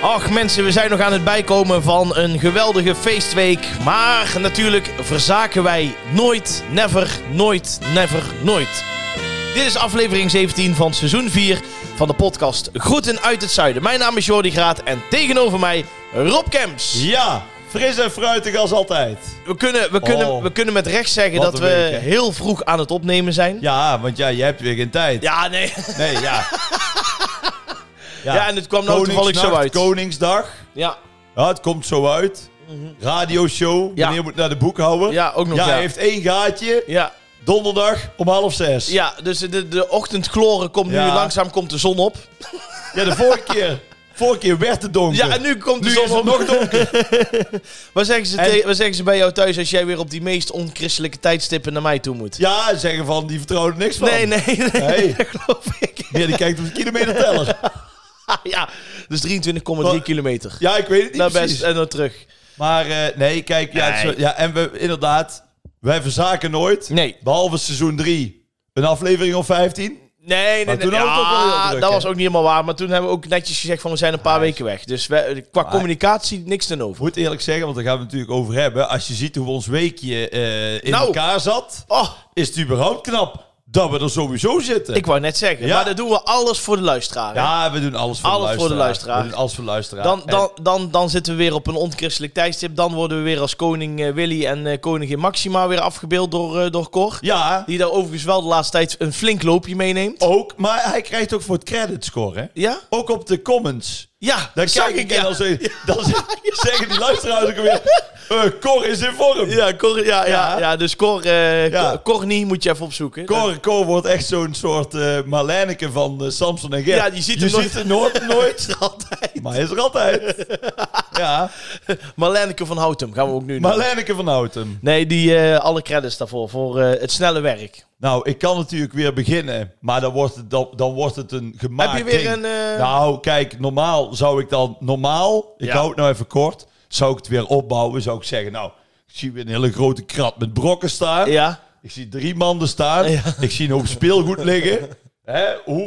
Ach mensen, we zijn nog aan het bijkomen van een geweldige feestweek. Maar natuurlijk verzaken wij nooit, never, nooit, never, nooit. Dit is aflevering 17 van seizoen 4 van de podcast Groeten uit het Zuiden. Mijn naam is Jordi Graat en tegenover mij Rob Kemps. Ja, fris en fruitig als altijd. We kunnen met recht zeggen dat we heel vroeg aan het opnemen zijn. Ja, want ja, je hebt weer geen tijd. Ja, nee. Nee, ja. Ja, en het kwam nou toevallig zo uit. Koningsdag. Ja. Ja, het komt zo uit. Radioshow. Ja. Meneer moet naar de boekhouder. Ja, ook nog. Ja, Ja, hij heeft 1 gaatje. Ja. Donderdag om 5:30. Ja, dus de ochtendgloren komt nu, langzaam komt de zon op. Ja, de vorige keer werd het donker. Ja, en nu komt de Nu zon is het op. nog donker. Wat zeggen ze bij jou thuis als jij weer op die meest onchristelijke tijdstippen naar mij toe moet? Ja, zeggen van, die vertrouwen er niks van. Nee, Nee. dat geloof ik. Ja, die kijkt op de kilometerteller. Ja, dus 23,3 kilometer. Ja, ik weet het niet Naar precies. best en naar terug. Maar nee, kijk, ja, Nee. ja, en we inderdaad, wij verzaken nooit. Nee. Behalve seizoen 3, een aflevering of 15. Nee. Maar toen hadden we het ook wel heel druk, dat hè? was ook niet helemaal waar. Maar toen hebben we ook netjes gezegd van we zijn een paar weken weg. Dus qua communicatie niks ten over. Ik moet eerlijk zeggen, want daar gaan we het natuurlijk over hebben. Als je ziet hoe ons weekje in Nou. elkaar zat, Oh, is het überhaupt knap dat we er sowieso zitten. ik wou net zeggen. Ja. Maar dan doen we alles voor de luisteraar. hè? Ja, we doen alles voor, Alles de, voor de luisteraar. luisteraar. We doen alles voor de luisteraar. Dan zitten we weer op een onchristelijk tijdstip. Dan worden we weer als koning Willy en koningin Maxima weer afgebeeld door Cor. Ja, Die daar overigens wel de laatste tijd een flink loopje meeneemt. ook. Maar hij krijgt ook voor het credit score, hè? Ja? Ook op de comments. Ja, Dan zag kijk ik en ja. dan zeggen die luisteraars ook weer... Cor is in vorm. Ja, Cor, Ja. ja, dus Cor, Ja. Corny moet je even opzoeken. Cor wordt echt zo'n soort Marlijneke van Samson en Gert. Ja, je ziet hem nooit. Altijd. Maar hij is er altijd. Ja, Marlijneke van Houtem gaan we ook nu doen. Marlijneke van Houten. Nee, die alle credits daarvoor. Voor het snelle werk. Nou, ik kan natuurlijk weer beginnen. Maar dan wordt het een gemaakt Heb je weer ding. een... Nou, kijk, normaal zou ik dan... Ik Ja. hou het nou even kort. Zou ik het weer opbouwen, zou ik zeggen... Nou, ik zie weer een hele grote krat met brokken staan. Ja. Ik zie 3 manden staan. Ja. Ik zie een hoop speelgoed liggen. Hè?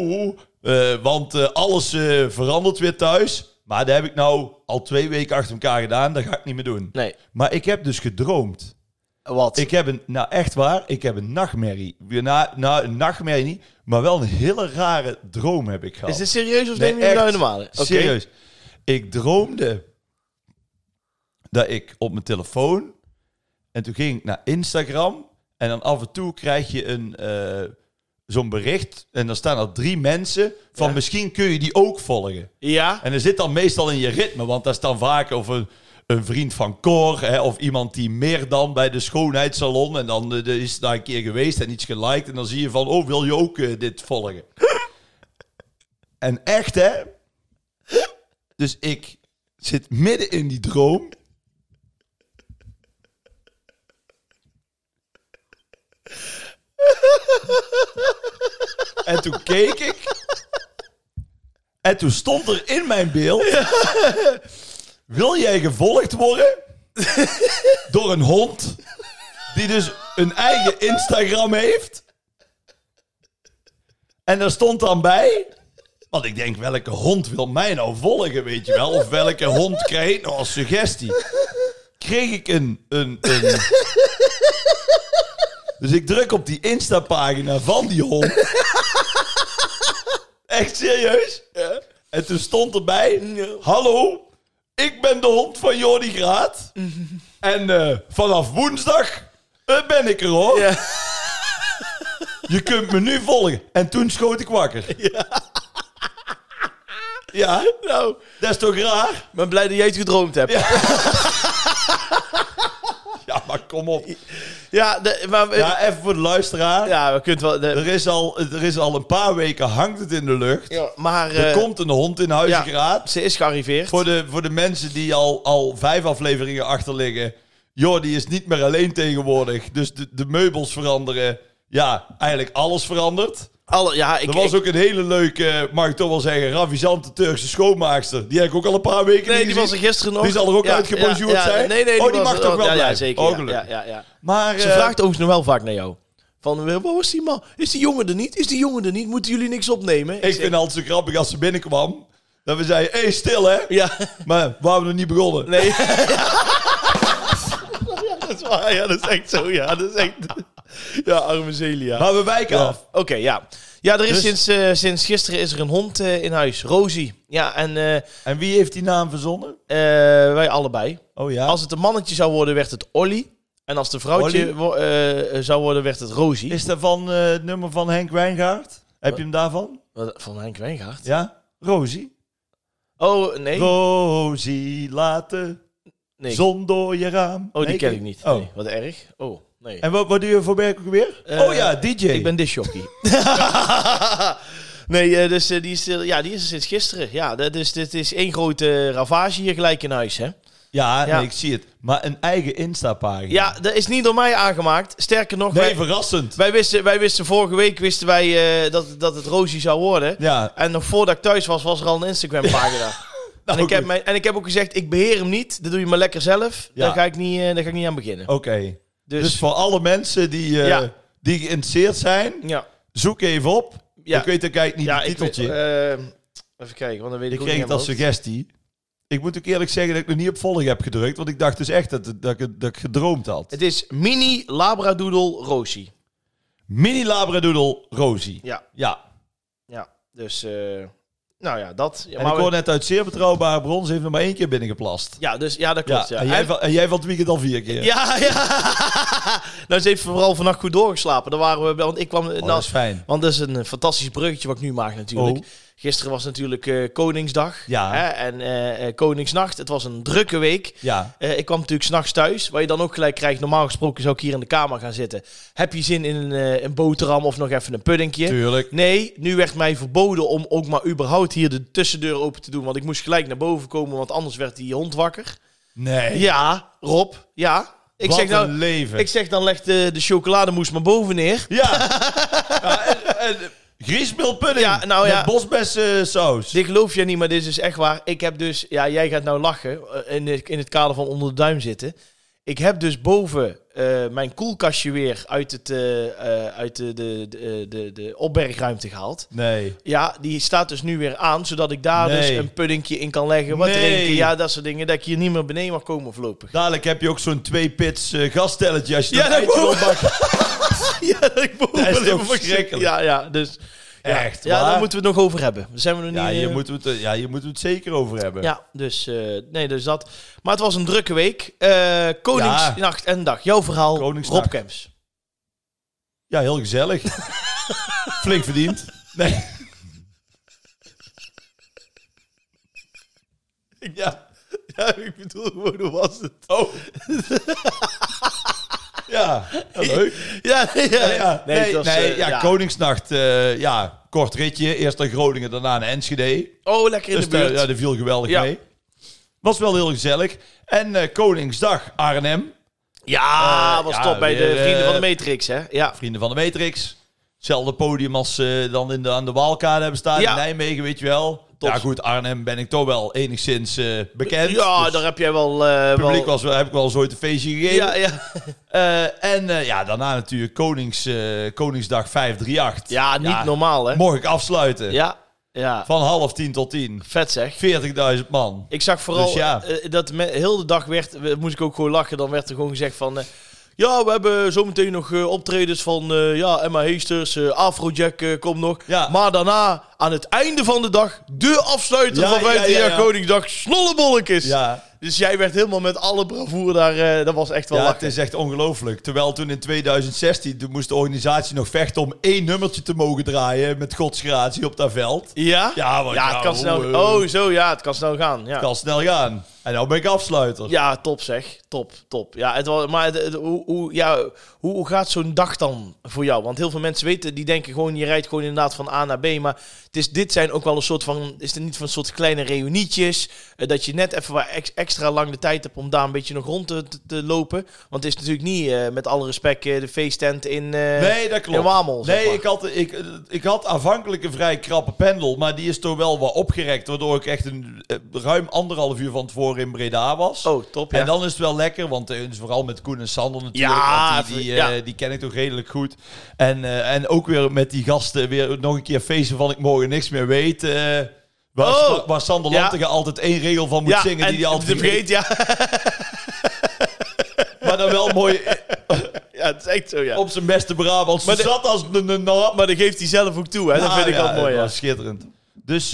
Want alles verandert weer thuis. Maar dat heb ik nou al 2 weken achter elkaar gedaan. Dat ga ik niet meer doen. Nee. Maar ik heb dus gedroomd. Wat? Ik heb echt waar, ik heb een nachtmerrie. Een nachtmerrie niet, maar wel een hele rare droom heb ik gehad. Is dit serieus of Nee, neem je hem nou echt. normaal? Oké. Serieus. Ik droomde dat ik op mijn telefoon... En toen ging ik naar Instagram. En dan af en toe krijg je zo'n bericht. En dan staan er 3 mensen van Ja. misschien kun je die ook volgen. Ja. En er zit dan meestal in je ritme. Want daar staan vaak over een vriend van Cor. Hè, of iemand die meer dan bij de schoonheidssalon. En dan is daar een keer geweest en iets geliked. En dan zie je van, oh, wil je ook dit volgen? En echt, hè? Dus ik zit midden in die droom. En toen keek ik. En toen stond er in mijn beeld... Wil jij gevolgd worden door een hond die dus een eigen Instagram heeft? En daar stond dan bij... Want ik denk, welke hond wil mij nou volgen, weet je wel? Of welke hond krijg ik nou als suggestie? Kreeg ik een... Dus ik druk op die Insta-pagina van die hond. Echt serieus? Ja. En toen stond erbij... Hallo, ik ben de hond van Jordi Graat. En vanaf woensdag ben ik er, hoor. Ja. Je kunt me nu volgen. En toen schoot ik wakker. Ja, Nou, dat is toch raar? ik ben blij dat jij het gedroomd hebt. Ja, maar kom op. Ja, maar... Ja, even voor de luisteraar. Ja, we kunnen wel... Er is al een paar weken hangt het in de lucht. Ja, maar... Er komt een hond in Huizengraat. Ze is gearriveerd. Voor de mensen die al 5 afleveringen achterliggen. Jordi is niet meer alleen tegenwoordig. Dus de meubels veranderen. Ja, eigenlijk alles verandert. Er was ook een hele leuke, mag ik toch wel zeggen, ravissante Turkse schoonmaakster. Die heb ik ook al een paar weken Nee, niet die gezien. was er gisteren nog. Die zal er ook uitgebonjourd zijn? Nee, die mag toch wel ja, blijven? zeker. Oh, gelukkig. Ja. Maar, Ze vraagt overigens nog wel vaak naar jou. Van, waar was die man? Is die jongen er niet? Moeten jullie niks opnemen? Ik vind het altijd zo grappig als ze binnenkwam. Dat we zeiden, hé, stil hè. Ja. Maar waren we nog niet begonnen. Nee. Ja, dat is waar. Ja, dat is echt zo. Ja, dat is echt... Ja, arme Celia. Maar we wijken af. Oké, ja. Ja, er is Dus- sinds gisteren is er een hond in huis. Rosie. Ja, en En wie heeft die naam verzonnen? wij allebei. Oh ja. Als het een mannetje zou worden, werd het Olly. En als het een vrouwtje zou worden, werd het Rosie. Is dat van het nummer van Henk Wijngaard? Heb je hem daarvan? Van Henk Wijngaard? Ja? Rosie? Oh, nee. Rosie, laat de Nee. zon door je raam. Oh, die Nee, ken ik niet. Oh. Nee, wat erg. Oh, nee. En wat doe je voor werk ook weer? Oh ja, DJ. Ik ben discjockey. Nee, dus die is er sinds gisteren. Ja, dus dit is één grote ravage hier gelijk in huis, hè? Ja, Ja. Nee, ik zie het. Maar een eigen Insta-pagina. Ja, dat is niet door mij aangemaakt. Sterker nog, Nee, verrassend. wij wisten vorige week dat het Rosie zou worden. Ja. En nog voordat ik thuis was er al een Instagram-pagina. Nou, en ik heb ook gezegd, ik beheer hem niet. Dat doe je maar lekker zelf. Ja. Daar ga ik niet aan beginnen. Oké. Dus Dus, voor alle mensen die geïnteresseerd zijn, ja. zoek even op. Ja. Ik weet ook eigenlijk niet het titeltje. Even kijken, want dan weet Ik ik ook kreeg niet het als aan mijn suggestie. Ik moet ook eerlijk zeggen dat ik nog niet op volg heb gedrukt. Want ik dacht dus echt dat ik gedroomd had. Het is Mini Labradoodle Rosie. Mini Labradoodle Rosie. Ja. Ja. Ja, dus... nou ja, dat... Ja, En ik hoor net uit zeer betrouwbare bron, ze heeft nog maar 1 keer binnengeplast. Ja, dus, ja, dat klopt. Ja. En jij van het weekend al 4 keer. Ja. Nou, ze heeft vooral vannacht goed doorgeslapen. Daar waren we... Want ik kwam... Dat is fijn. Want dat is een fantastisch bruggetje wat ik nu maak natuurlijk. Oh. Gisteren was natuurlijk Koningsdag. Ja. Hè, en Koningsnacht. Het was een drukke week. Ja. Ik kwam natuurlijk 's nachts thuis. Waar je dan ook gelijk krijgt. Normaal gesproken zou ik hier in de kamer gaan zitten. Heb je zin in een boterham of nog even een puddingje? Tuurlijk. Nee, nu werd mij verboden om ook maar überhaupt hier de tussendeur open te doen. Want ik moest gelijk naar boven komen. Want anders werd die hond wakker. Nee. Ja, Rob. Ja. Wat een leven. Ik zeg dan leg de chocolademousse maar boven neer. Ja. en griesmeelpudding. Ja, nou ja. Met bosbessensaus. Dit geloof je niet, maar dit is dus echt waar. Ik heb dus, ja, jij gaat nou lachen in het kader van onder de duim zitten. Ik heb dus boven mijn koelkastje weer uit de opbergruimte gehaald. Nee. Ja, die staat dus nu weer aan, zodat ik daar Nee. dus een puddingje in kan leggen. Wat Nee. drinken, ja, dat soort dingen. Dat ik hier niet meer beneden mag komen voorlopig. Dadelijk heb je ook zo'n 2-pits gasstelletje als je Ja, dat dat eitje wil boven. bakken. Ja, dat ik boven Dat is even toch mag verschrikkelijk? zitten. Ja, dus... Ja, Echt, ja, waar? daar moeten we het nog over hebben. Daar zijn we nog niet... Ja, hier moeten we het zeker over hebben. Ja, dus, dus dat. Maar het was een drukke week. Koningsnacht en dag. Jouw verhaal, Koningsnacht. Rob Kemps. Ja, heel gezellig. Flink verdiend. Nee. Ja, ik bedoel gewoon, hoe was het? Oh. Ja, leuk. Ja. Ja, Koningsnacht. Kort ritje. Eerst naar Groningen, daarna naar Enschede. Oh, lekker in Dus de buurt. ja, dat viel geweldig Ja. mee. Was wel heel gezellig. En Koningsdag Arnhem. Was ja, top bij de weer, Vrienden van de Matrix, hè? Ja. Vrienden van de Matrix. Hetzelfde podium als dan aan de Waalkade hebben staan Ja. in Nijmegen, weet je wel. Top. Ja goed, Arnhem ben ik toch wel enigszins bekend. Ja, Dus daar heb jij wel... het publiek heb ik wel eens ooit een feestje gegeven. Ja. Daarna natuurlijk Koningsdag 538. Ja, niet normaal, hè? Mocht ik afsluiten. Ja. Van 9:30 tot 10. Vet zeg. 40.000 man. Ik zag vooral Dus ja. dat heel de dag moest ik ook gewoon lachen. Dan werd er gewoon gezegd van... ja, we hebben zometeen nog optredens van Emma Heesters, Afrojack komt nog. Ja. Maar daarna, aan het einde van de dag, de afsluiter van 15 jaar Koningsdag, Snollebolletjes. Ja. Dus jij werd helemaal met alle bravoure daar, dat was echt wel Ja, lachen. het is echt ongelooflijk. Terwijl toen in 2016 toen moest de organisatie nog vechten om 1 nummertje te mogen draaien met godsgratie op dat veld. Ja? Ja, want het kan snel... het kan snel gaan. Ja. Het kan snel gaan. En nou ben ik afsluiter. Ja, top zeg. Top. Ja, hoe gaat zo'n dag dan voor jou? Want heel veel mensen weten, die denken gewoon, je rijdt gewoon inderdaad van A naar B. Maar dit zijn ook wel een soort van, is het niet van een soort kleine reunietjes? Dat je net even extra lang de tijd hebt om daar een beetje nog rond te lopen. Want het is natuurlijk niet, met alle respect, de feesttent in Nee, dat klopt. in Wamel. zeg Nee, maar. ik had aanvankelijk een vrij krappe pendel, maar die is toch wel wat opgerekt, waardoor ik echt ruim 1,5 uur van tevoren in Breda was. Oh, top, ja. En dan is het wel lekker, want dus vooral met Koen en Sander natuurlijk, Ja, want die ken ik toch redelijk goed. En ook weer met die gasten weer nog een keer feesten van ik morgen niks meer weet. Waar Sander Lantinga altijd 1 regel van moet zingen die hij altijd vergeet. Ja. Maar dan wel mooi... Ja, het is echt zo, ja. Op zijn beste Brabants. Zat als een nap. Maar dat geeft hij zelf ook toe, hè. Dat vind ik altijd mooi, ja. Schitterend. Dus,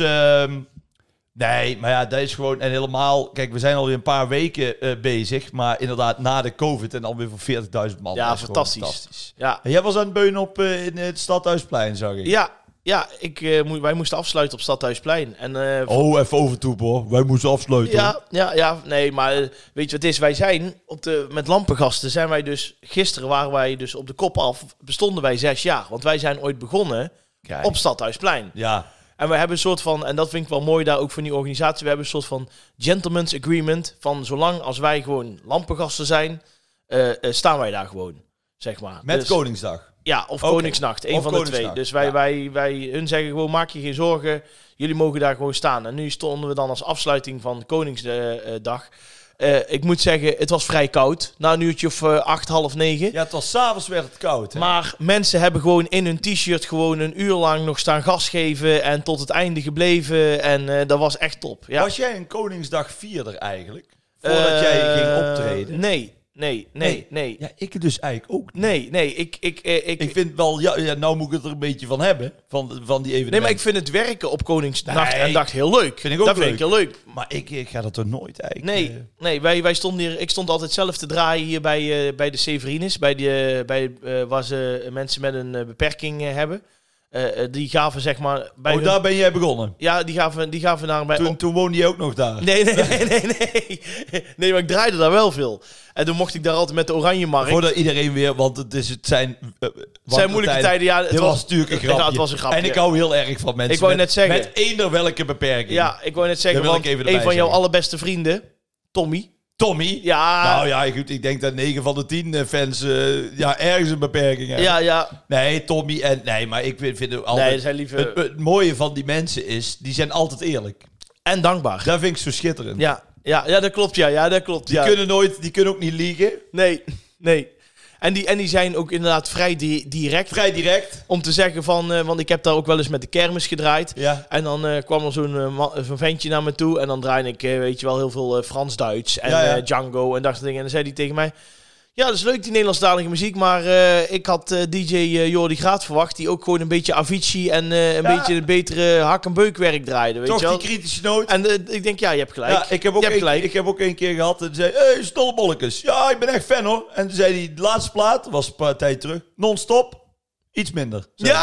nee, maar ja, dat is gewoon... En helemaal... Kijk, we zijn alweer een paar weken bezig. Maar inderdaad, na de COVID en alweer voor 40.000 man. Ja, fantastisch. Ja. En jij was aan het beunen op in het Stadhuisplein, zag ik. Ja, wij moesten afsluiten op Stadhuisplein. En, even overtoep, hoor. Wij moesten afsluiten. Ja. Nee, maar weet je wat het is? Wij zijn met lampengasten zijn wij dus... Gisteren waren wij dus op de kop af. Bestonden wij 6 jaar. Want wij zijn ooit begonnen op Stadhuisplein. Ja. En we hebben een soort van... En dat vind ik wel mooi daar ook van die organisatie. We hebben een soort van gentleman's agreement. Van zolang als wij gewoon lampengasten zijn... staan wij daar gewoon, zeg maar. Met Koningsdag. Ja, of Koningsnacht. Een van de 2. Dus hun zeggen gewoon, maak je geen zorgen. Jullie mogen daar gewoon staan. En nu stonden we dan als afsluiting van Koningsdag. Ik moet zeggen, het was vrij koud. Na een uurtje of 8, half 9. Ja, het was 's avonds werd het koud. Hè? Maar mensen hebben gewoon in hun t-shirt gewoon een uur lang nog staan gas geven. En tot het einde gebleven. En dat was echt top. Ja. Was jij een Koningsdag vierder eigenlijk? Voordat jij ging optreden? Nee. Ja, ik dus eigenlijk ook niet. Nee. Ik vind wel... Ja, nou moet ik het er een beetje van hebben. Van die evenementen. Nee, maar ik vind het werken op Koningsnacht en dag heel leuk. Vind ik ook leuk. Vind ik heel leuk. Maar ik ga dat er nooit eigenlijk... Nee, wij stonden hier... Ik stond altijd zelf te draaien hier bij de Severinus. Waar ze mensen met een beperking hebben. Die gaven zeg maar... daar ben jij begonnen? Ja, die gaven naar... Toen woonde je ook nog daar? Nee. Nee, maar ik draaide daar wel veel. En toen mocht ik daar altijd met de Oranjemarkt. Voordat iedereen weer... Want het zijn moeilijke tijden. Ja, het was natuurlijk een grapje. Ja, het was een grapje. En ik hou heel erg van mensen ik wou net zeggen, met eender welke beperking. Ja, ik wou net zeggen, want een van jouw allerbeste vrienden, Tommy? Ja. Nou ja, goed, ik denk dat 9 van de 10 fans ergens een beperking hebben. Ja. Nee, Tommy maar ik vind het altijd... Nee, zijn lieve... Het mooie van die mensen is, die zijn altijd eerlijk. En dankbaar. Dat vind ik zo schitterend. Ja, dat klopt, ja, dat klopt. Die kunnen ook niet liegen. Nee. En die zijn ook inderdaad vrij direct. Vrij direct. Om te zeggen van... want ik heb daar ook wel eens met de kermis gedraaid. Ja. En dan kwam er zo'n ventje naar me toe. En dan draaide ik, weet je wel, heel veel Frans-Duits. En Django en dat soort dingen. En dan zei hij tegen mij... Ja, dat is leuk, die Nederlandstalige muziek. Maar ik had DJ Jordi Graat verwacht. Die ook gewoon een beetje Avicii en een beetje een betere hak- en beukwerk draaide. Weet Toch je wel? Die kritische noot. En ik denk, ja, je hebt gelijk. Ja, ik heb ook een keer gehad. En zei, hey, stollebolletjes. Ja, ik ben echt fan hoor. En toen zei hij, de laatste plaat, was een paar tijd terug. Non-stop, iets minder. Ja.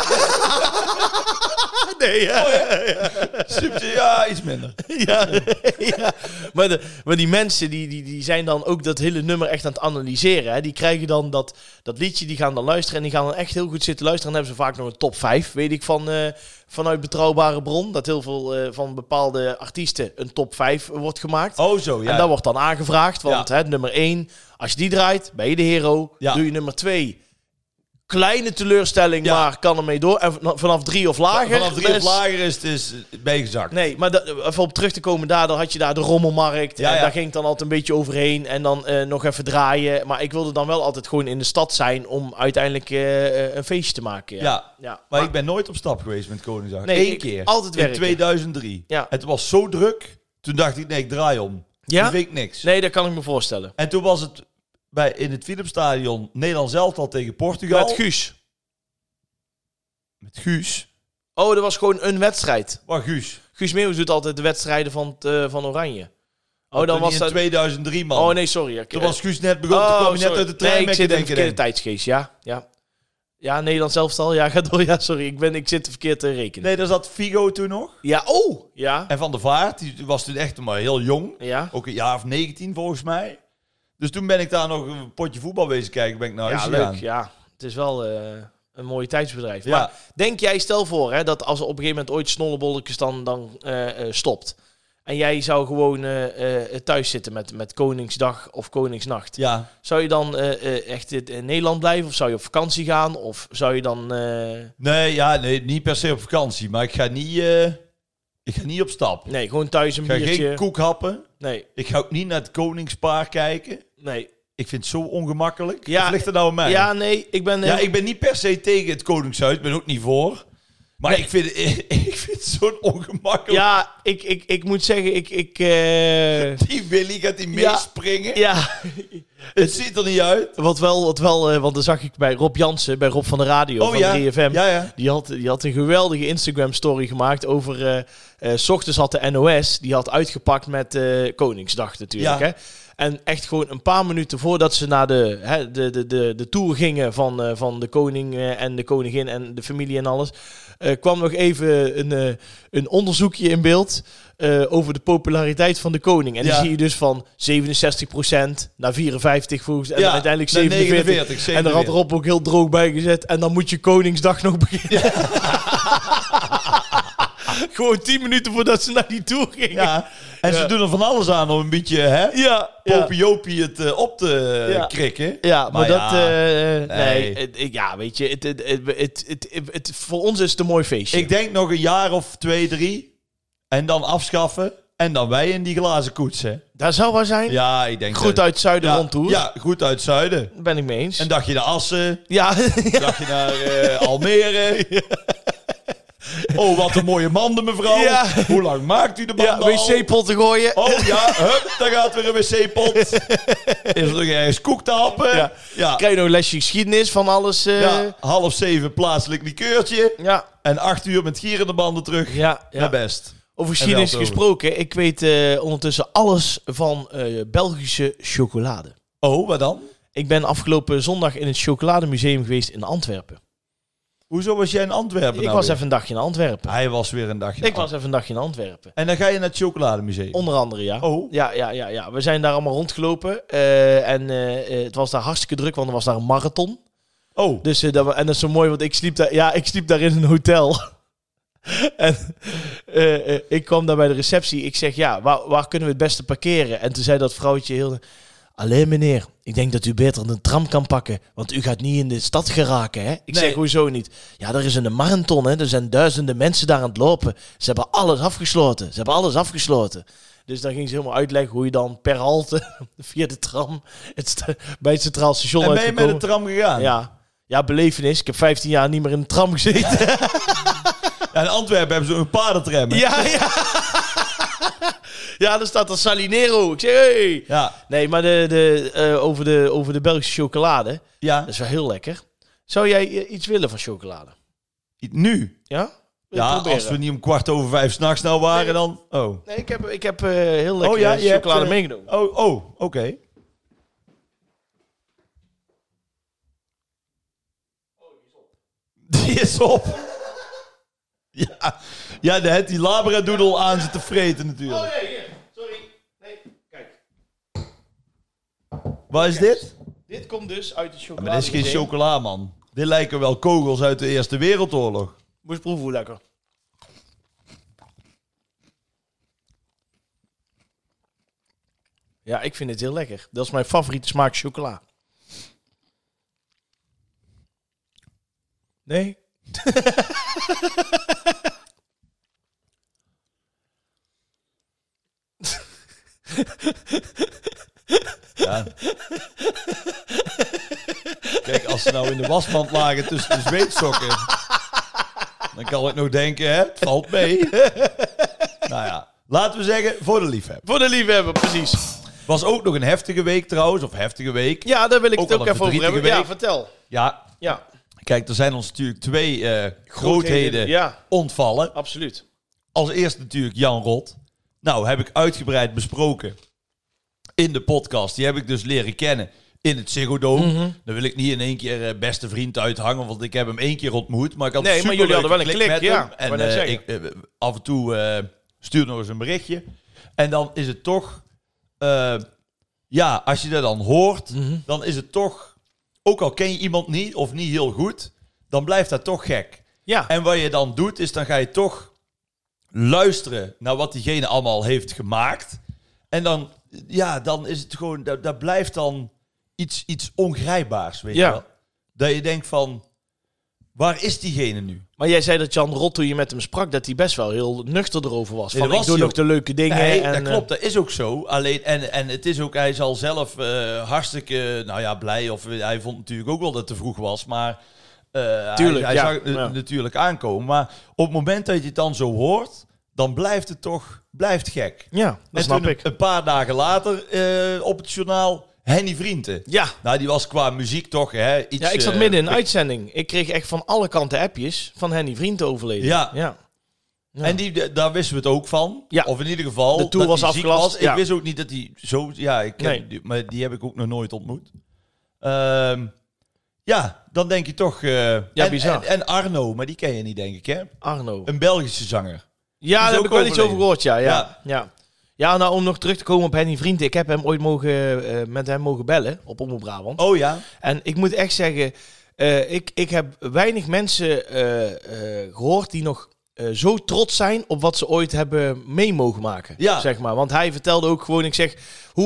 Nee, ja, iets minder. Ja. Maar die mensen die zijn dan ook dat hele nummer echt aan het analyseren. Hè? Die krijgen dan dat liedje, die gaan dan luisteren. En die gaan dan echt heel goed zitten luisteren. En dan hebben ze vaak nog een top 5, weet ik vanuit betrouwbare bron. Dat heel veel van bepaalde artiesten een top 5 wordt gemaakt. Oh zo, ja. En dat wordt dan aangevraagd. Want nummer 1, als je die draait, ben je de hero. Ja. Doe je nummer 2... Kleine teleurstelling, maar kan ermee door. En vanaf 3 of lager... Vanaf 3 of lager is het bijgezakt. Nee, maar even op terug te komen dan had je daar de rommelmarkt. En daar ging ik dan altijd een beetje overheen. En dan nog even draaien. Maar ik wilde dan wel altijd gewoon in de stad zijn om uiteindelijk een feestje te maken. Ja. Maar ik ben nooit op stap geweest met Koningsdag. Nee, Eén keer. Altijd werken. In 2003. Ja. Het was zo druk. Toen dacht ik, nee, ik draai om. Ja? Dat weet ik niks. Nee, dat kan ik me voorstellen. En toen was het in het Philipsstadion Nederland elftal tegen Portugal. Met Guus. Met Guus? Oh, dat was gewoon een wedstrijd. Waar Guus? Guus Meeuwis doet altijd de wedstrijden van Oranje. Oh, dan was dat... in 2003, man. Oh, nee, sorry. Toen was Guus net begonnen. Toen kwam je net uit de trein. Nee, ik zit in de verkeerde tijdsgeest, ja. Ja, Nederland elftal. Ja, ga door. Ja, sorry. Ik zit verkeerd te rekenen. Nee, daar zat Figo toen nog. Ja, ja. En Van der Vaart, die was toen echt maar heel jong. Ja. Ook een jaar of 19 volgens mij. Dus toen ben ik daar nog een potje voetbal bezig kijken. Ben ik naar huis gegaan. Leuk. Ja, het is wel een mooie tijdsbedrijf. Ja. Maar denk jij, stel voor hè, dat als er op een gegeven moment ooit Snollebolletjes dan stopt. En jij zou gewoon thuis zitten met Koningsdag of Koningsnacht. Ja. Zou je dan echt in Nederland blijven? Of zou je op vakantie gaan? Of zou je dan... Nee, niet per se op vakantie. Maar ik ga niet op stap. Nee, gewoon thuis een biertje. Ik ga geen koek happen. Nee. Ik ga ook niet naar het Koningspaar kijken. Nee. Ik vind het zo ongemakkelijk. Ja. Of ligt er nou aan mij? Ja, nee, ik ben... ik ben niet per se tegen het Koningshuis. Ik ben ook niet voor. Maar Nee. ik vind het zo'n ongemakkelijk. Ja, ik moet zeggen, Die Willy gaat die meespringen. Ja, Het ziet er niet uit. wat wel, want dan zag ik bij Rob Jansen, bij Rob van de Radio van 3FM. Ja. Die had een geweldige Instagram-story gemaakt over... 's ochtends had de NOS, die had uitgepakt met Koningsdag natuurlijk. Ja. Hè? En echt gewoon een paar minuten voordat ze naar de tour gingen van de koning en de koningin en de familie en alles... kwam nog even een onderzoekje in beeld over de populariteit van de koning. En die zie je dus van 67% naar 54% volgens en dan uiteindelijk 47. En daar had Rob ook heel droog bij gezet. En dan moet je Koningsdag nog beginnen. Gewoon 10 minuten voordat ze naar die tour gingen. Ja. En ze doen er van alles aan om een beetje, hè? Popiopie het op te krikken. Ja, maar dat... nee. Weet je, het voor ons is het een mooi feestje. Ik denk nog een jaar of 2, 3. En dan afschaffen. En dan wij in die glazen koets, hè? Daar zou wel zijn. Ja, ik denk Goed uit het zuiden rondtoer. Ja, goed uit het zuiden. Daar ben ik mee eens. Een dagje naar Assen. Ja. Een dagje naar Almere. Oh, wat een mooie manden, mevrouw. Ja. Hoe lang maakt u de banden al? wc-pot te gooien. Oh ja, hup, daar gaat weer een wc-pot. Is er nog ergens koek te happen? Ja. Krijg je nog een lesje geschiedenis van alles. Ja, 6:30 plaatselijk likeurtje. Ja. En 8 uur met gierende banden terug. Ja. Naar best. Over geschiedenis gesproken. Ik weet ondertussen alles van Belgische chocolade. Oh, wat dan? Ik ben afgelopen zondag in het chocolademuseum geweest in Antwerpen. Hoezo was jij in Antwerpen? Ik was even een dagje in Antwerpen. Hij was weer een dagje. Ik was even een dagje in Antwerpen. En dan ga je naar het chocolademuseum? Onder andere, ja. Oh. Ja. We zijn daar allemaal rondgelopen. Het was daar hartstikke druk, want er was daar een marathon. Oh. Dus, en dat is zo mooi, want ik sliep daar in een hotel. En ik kwam daar bij de receptie. Ik zeg, waar kunnen we het beste parkeren? En toen zei dat vrouwtje heel... Alleen meneer, ik denk dat u beter een tram kan pakken, want u gaat niet in de stad geraken, hè? Ik zeg, hoezo niet? Ja, er is een marathon, hè? Er zijn duizenden mensen daar aan het lopen. Ze hebben alles afgesloten. Dus dan ging ze helemaal uitleggen hoe je dan per halte via de tram bij het Centraal Station en ben je uitgekomen. met de tram gegaan? Ja, belevenis. Ik heb 15 jaar niet meer in de tram gezeten. Ja, in Antwerpen hebben ze een paardentram. Ja. Ja, er staat een Salinero. Ik zeg, hey. Ja. Nee, maar over de Belgische chocolade. Ja. Dat is wel heel lekker. Zou jij iets willen van chocolade? Nu? Ja? Ja, als we niet om 5:15 s'nachts nou waren, dan... Oh. Nee, ik heb heel lekker chocolade meegenomen. Oké. Die is op. Ja, daar heeft die labradoodle aan zitten vreten natuurlijk. Oh nee, sorry. Nee, kijk. Wat is dit? Dit komt dus uit de chocolade. Maar dit is geen chocola, man. Dit lijken wel kogels uit de Eerste Wereldoorlog. Moest proeven hoe lekker. Ja, ik vind het heel lekker. Dat is mijn favoriete smaak chocola. Nee? Ja. Kijk, als ze nou in de wasmand lagen tussen de zweetsokken, dan kan ik nog denken, hè, het valt mee. Nou ja, laten we zeggen, voor de liefhebber. Voor de liefhebber, precies. Was ook nog een heftige week trouwens, of heftige week. Ja, daar wil ik ook het ook even over hebben. Week. Ja, vertel. Ja. Kijk, er zijn ons natuurlijk 2 grootheden ontvallen. Absoluut. Als eerste natuurlijk Jan Rot. Nou, heb ik uitgebreid besproken in de podcast. Die heb ik dus leren kennen in het Ziggo Dome. Mm-hmm. Dan wil ik niet in één keer beste vriend uithangen, want ik heb hem 1 keer ontmoet. Maar ik had maar jullie hadden wel een klik, met ja. hem. En ik af en toe stuur nog eens een berichtje. En dan is het toch... als je dat dan hoort, dan is het toch... Ook al ken je iemand niet of niet heel goed, dan blijft dat toch gek. Ja. En wat je dan doet, is dan ga je toch luisteren naar wat diegene allemaal heeft gemaakt. En dan is het gewoon, dat blijft dan iets ongrijpbaars, weet je wel. Dat je denkt van, waar is diegene nu? Maar jij zei dat Jan Rot, toen je met hem sprak, dat hij best wel heel nuchter erover was. Nee, van, ik doe nog de leuke dingen. Nee, en, dat klopt, dat is ook zo. Alleen, en het is ook, hij is al zelf hartstikke blij. Of hij vond natuurlijk ook wel dat het te vroeg was. Maar Tuurlijk, hij ja. zag het natuurlijk aankomen. Maar op het moment dat je het dan zo hoort, dan blijft het toch gek. Ja, dat En snap toen ik. een paar dagen later op het journaal Henny Vrienden. Ja. Nou, die was qua muziek toch iets... Ja, ik zat midden in een uitzending. Ik kreeg echt van alle kanten appjes van Henny Vriend overleden. Ja. Ja. En daar wisten we het ook van. Ja. Of in ieder geval... De tour dat was hij ziek afgelast. Ja. Ik wist ook niet dat hij zo... Ja, Nee. maar die heb ik ook nog nooit ontmoet. Dan denk je toch... bizar. En Arno, maar die ken je niet, denk ik, hè? Arno. Een Belgische zanger. Ja, daar is heb ook ik wel iets over overleden. gehoord, ja. Ja. Ja. Ja, nou om nog terug te komen op Henny Vriend. Ik heb hem ooit met hem mogen bellen op Omroep Brabant. Oh ja? En ik moet echt zeggen, ik heb weinig mensen gehoord die nog zo trots zijn op wat ze ooit hebben mee mogen maken. Ja. Zeg maar. Want hij vertelde ook gewoon, ik zeg,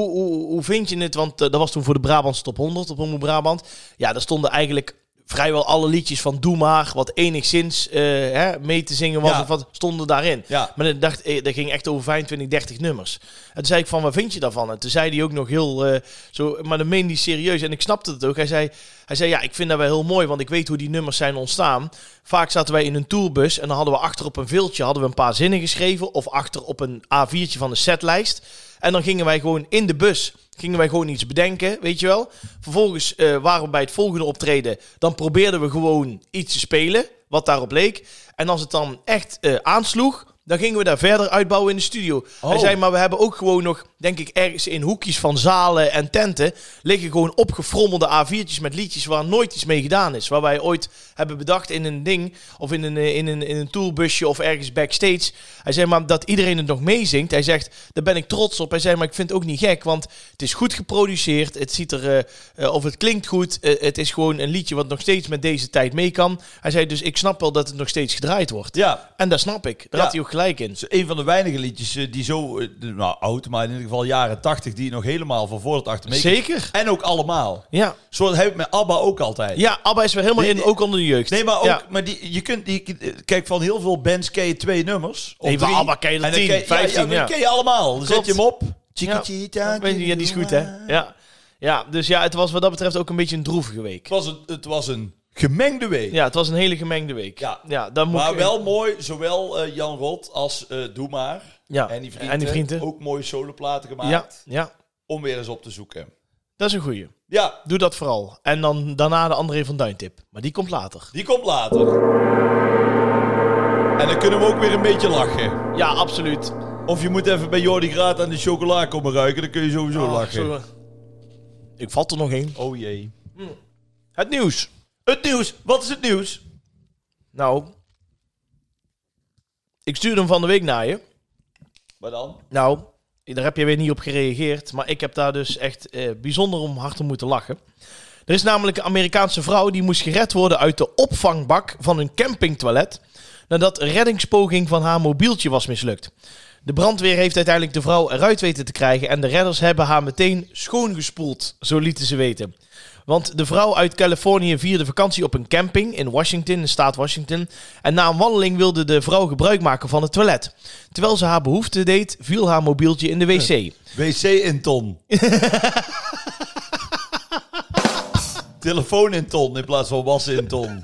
hoe vind je het? Want dat was toen voor de Brabantse Top 100 op Omroep Brabant. Ja, daar stonden eigenlijk vrijwel alle liedjes van Doe Maar, wat enigszins mee te zingen was, Ja. of wat stonden daarin. Ja. Maar dat ging echt over 25, 30 nummers. En toen zei ik van, wat vind je daarvan? En toen zei hij ook nog heel zo, maar dan meende hij serieus. En ik snapte het ook. Hij zei, ja, ik vind dat wel heel mooi, want ik weet hoe die nummers zijn ontstaan. Vaak zaten wij in een tourbus en dan hadden we achter op een viltje een paar zinnen geschreven, of achter op een A4'tje van de setlijst. En dan gingen wij gewoon in de bus iets bedenken, weet je wel. Vervolgens waren we bij het volgende optreden. Dan probeerden we gewoon iets te spelen, wat daarop leek. En als het dan echt aansloeg, dan gingen we daar verder uitbouwen in de studio. Oh. Hij zei, maar we hebben ook gewoon nog, denk ik, ergens in hoekjes van zalen en tenten liggen gewoon opgefrommelde A4'tjes met liedjes waar nooit iets mee gedaan is. Waar wij ooit hebben bedacht in een ding, of in een tourbusje of ergens backstage. Hij zei, maar dat iedereen het nog meezingt. Hij zegt, daar ben ik trots op. Hij zei, maar ik vind het ook niet gek, want het is goed geproduceerd. Het ziet er, of het klinkt goed. Het is gewoon een liedje wat nog steeds met deze tijd mee kan. Hij zei, dus ik snap wel dat het nog steeds gedraaid wordt. Ja. En dat snap ik. Daar had hij ook gelijk in. Het is een van de weinige liedjes die zo oud, maar in ieder geval jaren 80, die nog helemaal van voor tot achter mee. Zeker. En ook allemaal. Ja. Zo heb ik met ABBA ook altijd. Ja, ABBA is weer helemaal in, ook onder de jeugd. Nee, maar ook, Ja. maar kijk, van heel veel bands ken je 2 nummers. Of Nee, van 3. ABBA ken je er En dan 10, 15, die ken je allemaal. Dan zet je hem op. Ja, die is goed, hè? Ja. Ja, dus ja, het was wat dat betreft ook een beetje een droevige week. Het was een gemengde week. Ja, het was een hele gemengde week. Ja. Dan moet Maar ik, wel mooi, zowel Jan Rot als Doe Maar. Ja, En die en die vrienden. Ook mooie soloplaten gemaakt. Ja, Om weer eens op te zoeken. dat is een goeie. Ja, Doe dat vooral. En dan daarna de André van Duin tip. Maar die komt later. die komt later. En dan kunnen we ook weer een beetje lachen. Ja, absoluut. Of je moet even bij Jordi Graat aan de chocola komen ruiken. Dan kun je sowieso lachen. Zo, ik vat er nog één. Oh jee. Het nieuws. Het nieuws. Wat is het nieuws? Nou, ik stuurde hem van de week naar je. Maar dan? Nou, daar heb je weer niet op gereageerd. Maar ik heb daar dus echt bijzonder om hard om moeten lachen. Er is namelijk een Amerikaanse vrouw die moest gered worden uit de opvangbak van een campingtoilet. Nadat een reddingspoging van haar mobieltje was mislukt. De brandweer heeft uiteindelijk de vrouw eruit weten te krijgen. En de redders hebben haar meteen schoongespoeld, zo lieten ze weten. Want de vrouw uit Californië vierde vakantie op een camping in Washington, in de staat Washington. En na een wandeling wilde de vrouw gebruik maken van het toilet. Terwijl ze haar behoefte deed, viel haar mobieltje in de wc. WC in ton. Telefoon in ton in plaats van wassen in ton.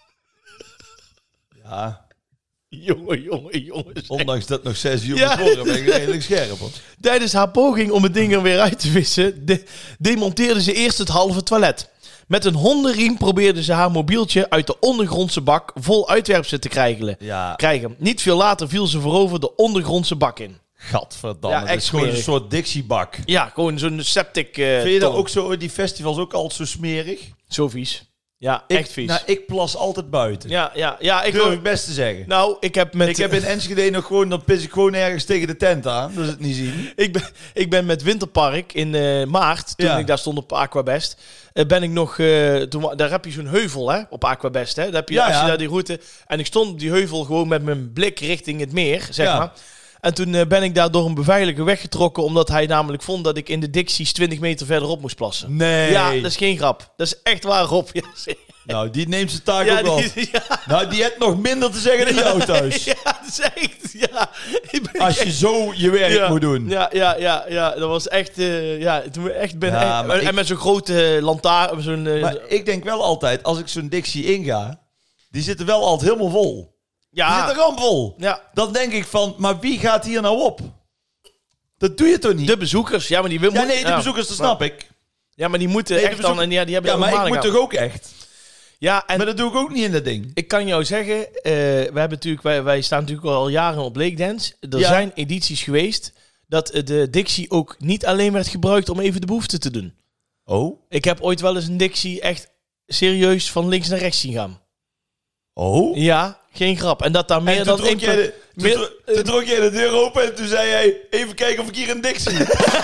Ja, Jongens. ondanks dat nog 6 uur Ja. tevoren ben ik redelijk scherp. Hoor. Tijdens haar poging om het ding er weer uit te vissen, demonteerde ze eerst het halve toilet. Met een hondenriem probeerde ze haar mobieltje uit de ondergrondse bak vol uitwerpselen te krijgen. Niet veel later viel ze voorover de ondergrondse bak in. Gadverdamme, Ja, het echt is gewoon een smerig. soort Dixiebak. Ja, gewoon zo'n septic Vind je dat ton. ook zo, die festivals ook altijd zo smerig? Zo vies. Ja, echt vies. Nou, ik plas altijd buiten. Ja, ik Durf wil... ik best te zeggen. Nou, ik heb in Enschede nog gewoon, dan pis ik gewoon ergens tegen de tent aan. Dat ze het niet zien. Ik ben met Winterpark in maart, toen Ja. ik daar stond op Aquabest, ben ik nog... daar heb je zo'n heuvel, hè, op Aquabest. Hè? Daar heb je, Ja, als je ja. daar die route... En ik stond op die heuvel gewoon met mijn blik richting het meer, zeg Ja. maar. En toen ben ik daar door een beveiliger weggetrokken, omdat hij namelijk vond dat ik in de Dixies 20 meter verderop moest plassen. Nee. Ja, dat is geen grap. Dat is echt waar, Rob. Ja, Nou, die neemt zijn taak Ja, ook wel. ja. Nou, die heeft nog minder te zeggen dan jou thuis. Ja, dat is echt... Ja. Als je zo je werk moet doen. Ja. Dat was echt... toen we echt ben... Ja, maar en met zo'n grote lantaarn... Zo'n, Maar ik denk wel altijd, als ik zo'n Dixie inga, die zitten wel altijd helemaal vol. Die zitten rampvol. Ja. Dan denk ik van, maar wie gaat hier nou op? Dat doe je toch niet? De bezoekers. Ja, maar die willen... Ja, nee, de bezoekers, dat snap ik. Ja, maar die moeten Nee, de echt bezoek- dan... En ja, die hebben Ja, maar ik moet toch... toch ook echt? Ja, en Maar dat doe ik ook niet in dat ding. ik kan jou zeggen... we hebben natuurlijk, wij staan natuurlijk al jaren op Lake Dance. Er Ja. zijn edities geweest dat de Dixie ook niet alleen werd gebruikt om even de behoefte te doen. Oh? Ik heb ooit wel eens een Dixie echt serieus van links naar rechts zien gaan. Oh? Ja, geen grap. En dat daar meer En dan toen trok, één... toen trok jij de deur open en toen zei jij, even kijken of ik hier een Dixie.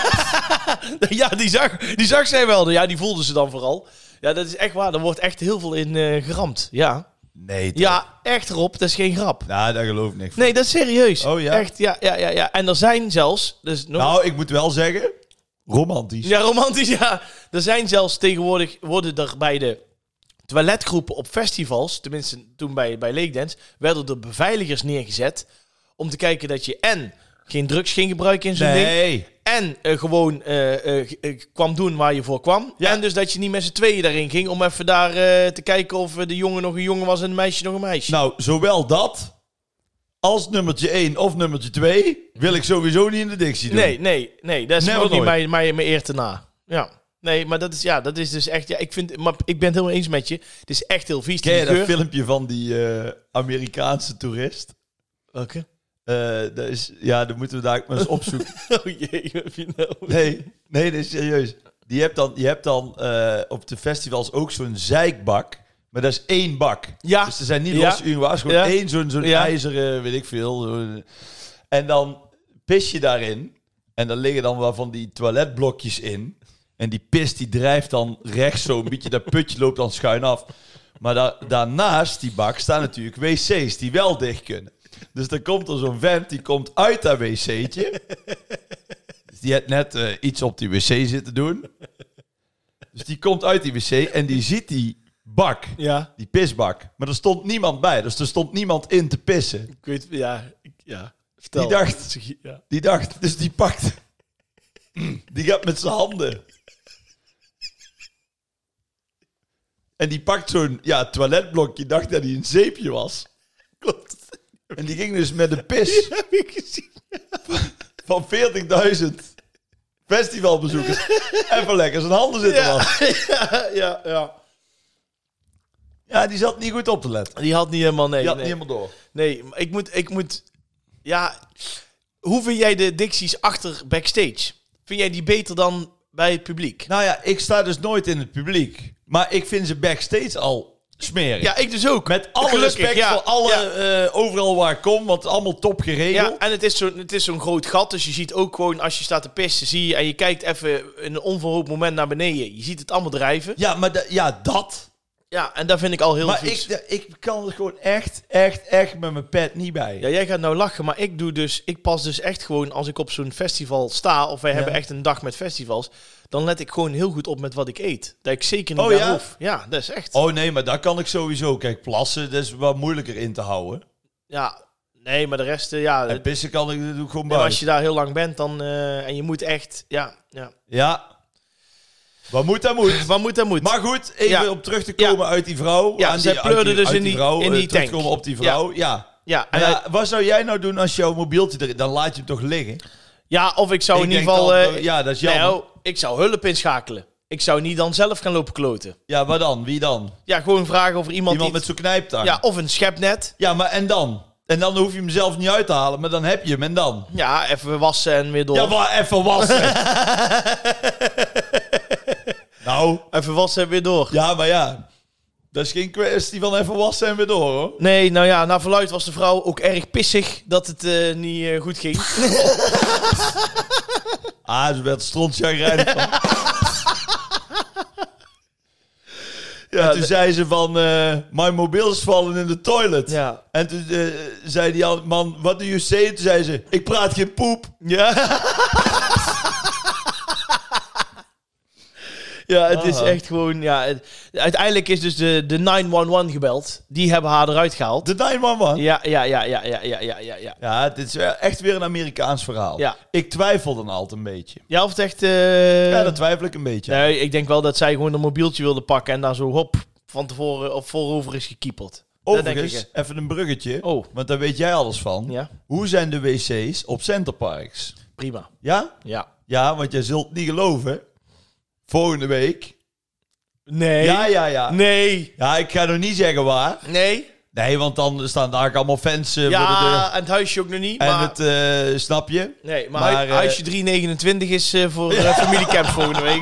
Ja, die zag zij wel. Ja, die voelden ze dan vooral. Ja, dat is echt waar. Er wordt echt heel veel in geramd. Ja. Nee, toch? Ja, echt Rob. Dat is geen grap. Nou, daar geloof ik niks van. Nee, dat is serieus. Oh, ja? Echt, ja. En er zijn zelfs... Dus nog, Nou, ik moet wel zeggen, romantisch. ja, romantisch, ja. Er zijn zelfs tegenwoordig... Worden er bij de toiletgroepen op festivals... Tenminste, toen bij Lake Dance... Werden er beveiligers neergezet... Om te kijken dat je en geen drugs ging gebruiken in zo'n ding... Nee. En gewoon kwam doen waar je voor kwam. Ja. En dus dat je niet met z'n tweeën daarin ging... om even daar te kijken of de jongen nog een jongen was... en de meisje nog een meisje. Nou, zowel dat als nummertje 1 of nummertje 2 wil ik sowieso niet in de Dixie doen. Nee. Dat is Never ook niet nooit. mijn eer te na. Ja. Nee, maar dat is dus echt... Ja, maar ik ben het helemaal eens met je. Het is echt heel vies. Ken je die dat geur. filmpje van die Amerikaanse toerist? Welke? Dat moeten we daar maar eens opzoeken. Oh jee, wat heb je nou? Nee, dat is serieus. Je hebt dan op de festivals ook zo'n zeikbak. Maar dat is 1 bak. Ja. Dus er zijn niet Ja. losse urinoirs. Gewoon Ja. 1 zo'n Ja. ijzeren, weet ik veel. En dan pis je daarin. En dan liggen dan wel van die toiletblokjes in. En die pis die drijft dan rechts zo een beetje. Dat putje loopt dan schuin af. Maar daarnaast die bak staan natuurlijk wc's die wel dicht kunnen. Dus dan komt er zo'n vent, die komt uit dat wc'tje. Dus die heeft net iets op die wc zitten doen. Dus die komt uit die wc en die ziet die bak, Ja, die pisbak. Maar er stond niemand bij, dus er stond niemand in te pissen. ik weet... Ja, vertel. Die dacht- Ja. Die dacht, dus die pakt... Die gaat met zijn handen. En die pakt zo'n toiletblokje, dacht dat hij een zeepje was. Klopt. En die ging dus met de pis Heb ik gezien. van 40.000 festivalbezoekers even lekker zijn handen zitten wassen. Ja. Ja, die zat niet goed op te letten. Die had niet helemaal... Nee, Die had nee. niet helemaal door. Nee, maar ik moet... Ja, hoe vind jij de Dixies achter backstage? Vind jij die beter dan bij het publiek? Nou ja, ik sta dus nooit in het publiek. Maar ik vind ze backstage al smerig. Ja, ik dus ook. Met alle Gelukkig, respect ja. voor alle, overal waar ik kom, want het is allemaal top geregeld. Ja, en het is zo'n groot gat, dus je ziet ook gewoon als je staat te pissen, zie je en je kijkt even in een onverhoopt moment naar beneden. Je ziet het allemaal drijven. Ja, maar dat. Ja, en daar vind ik al heel Maar vies. ik kan er gewoon echt met mijn pet niet bij. Ja, jij gaat nou lachen, maar ik pas dus echt gewoon als ik op zo'n festival sta, of wij hebben echt een dag met festivals, dan let ik gewoon heel goed op met wat ik eet. Dat ik zeker niet Oh, ja? daar hoef. Ja, dat is echt. Oh nee, maar dat kan ik sowieso. Kijk, plassen, dat is wat moeilijker in te houden. Ja, nee, maar de rest, ja. En pissen kan ik, dat doe ik gewoon Nee, maar buiten. als je daar heel lang bent, dan en je moet echt, ja. Ja. Wat moet, dat moet. Wat moet, dat moet. Maar goed, even Ja. op terug te komen uit die vrouw. Ja, aan zij die- pleurde uit die- dus uit in vrouw, die tank. terugkomen op die vrouw, ja. Ja, En en wat zou jij nou doen als jouw mobieltje erin... Dan laat je hem toch liggen? ja, of ik zou Ik in ieder denk geval... dan, ja, dat is jammer. nou, ik zou hulp inschakelen. Ik zou niet dan zelf gaan lopen kloten. Ja, wat dan? Wie dan? Ja, gewoon vragen of er iemand... Iemand met zo'n knijptang? Ja, of een schepnet. Ja, maar en dan? En dan hoef je hem zelf niet uit te halen, maar dan heb je hem en dan? Ja, even wassen en weer door. Ja, maar even wassen. Nou, Even wassen en weer door. ja, maar ja. Dat is geen kwestie van even wassen en weer door, hoor. Nee, nou ja, naar verluidt was de vrouw ook erg pissig dat het niet goed ging. Ze werd strontchagrijnig van. Ja, En toen zei ze van, mijn mobiel is vallen in de toilet. Ja. En toen zei die man, what do you say? Toen zei ze, ik praat geen poep. Ja. Ja, het is echt gewoon... Ja, uiteindelijk is dus de 911 gebeld. Die hebben haar eruit gehaald. De 911? Ja. Ja, het is echt weer een Amerikaans verhaal. Ja. Ik twijfel dan altijd een beetje. Ja, of het echt... Ja, dat twijfel ik een beetje. Nee, ik denk wel dat zij gewoon een mobieltje wilde pakken en daar zo hop van tevoren of voorover is gekiepeld. Overigens, denk ik, even een bruggetje, Oh. want daar weet jij alles van. Ja, Hoe zijn de wc's op Centerparks? prima. Ja? Ja. Ja, want jij zult niet geloven. Volgende week. Nee. Ja. Nee. Ja, ik ga nog niet zeggen waar. Nee. Nee, want dan staan daar allemaal fans voor de deur. Ja, en het huisje ook nog niet. En Maar, het, snap je? nee, maar, maar, huisje 329 is voor familiecamps volgende week.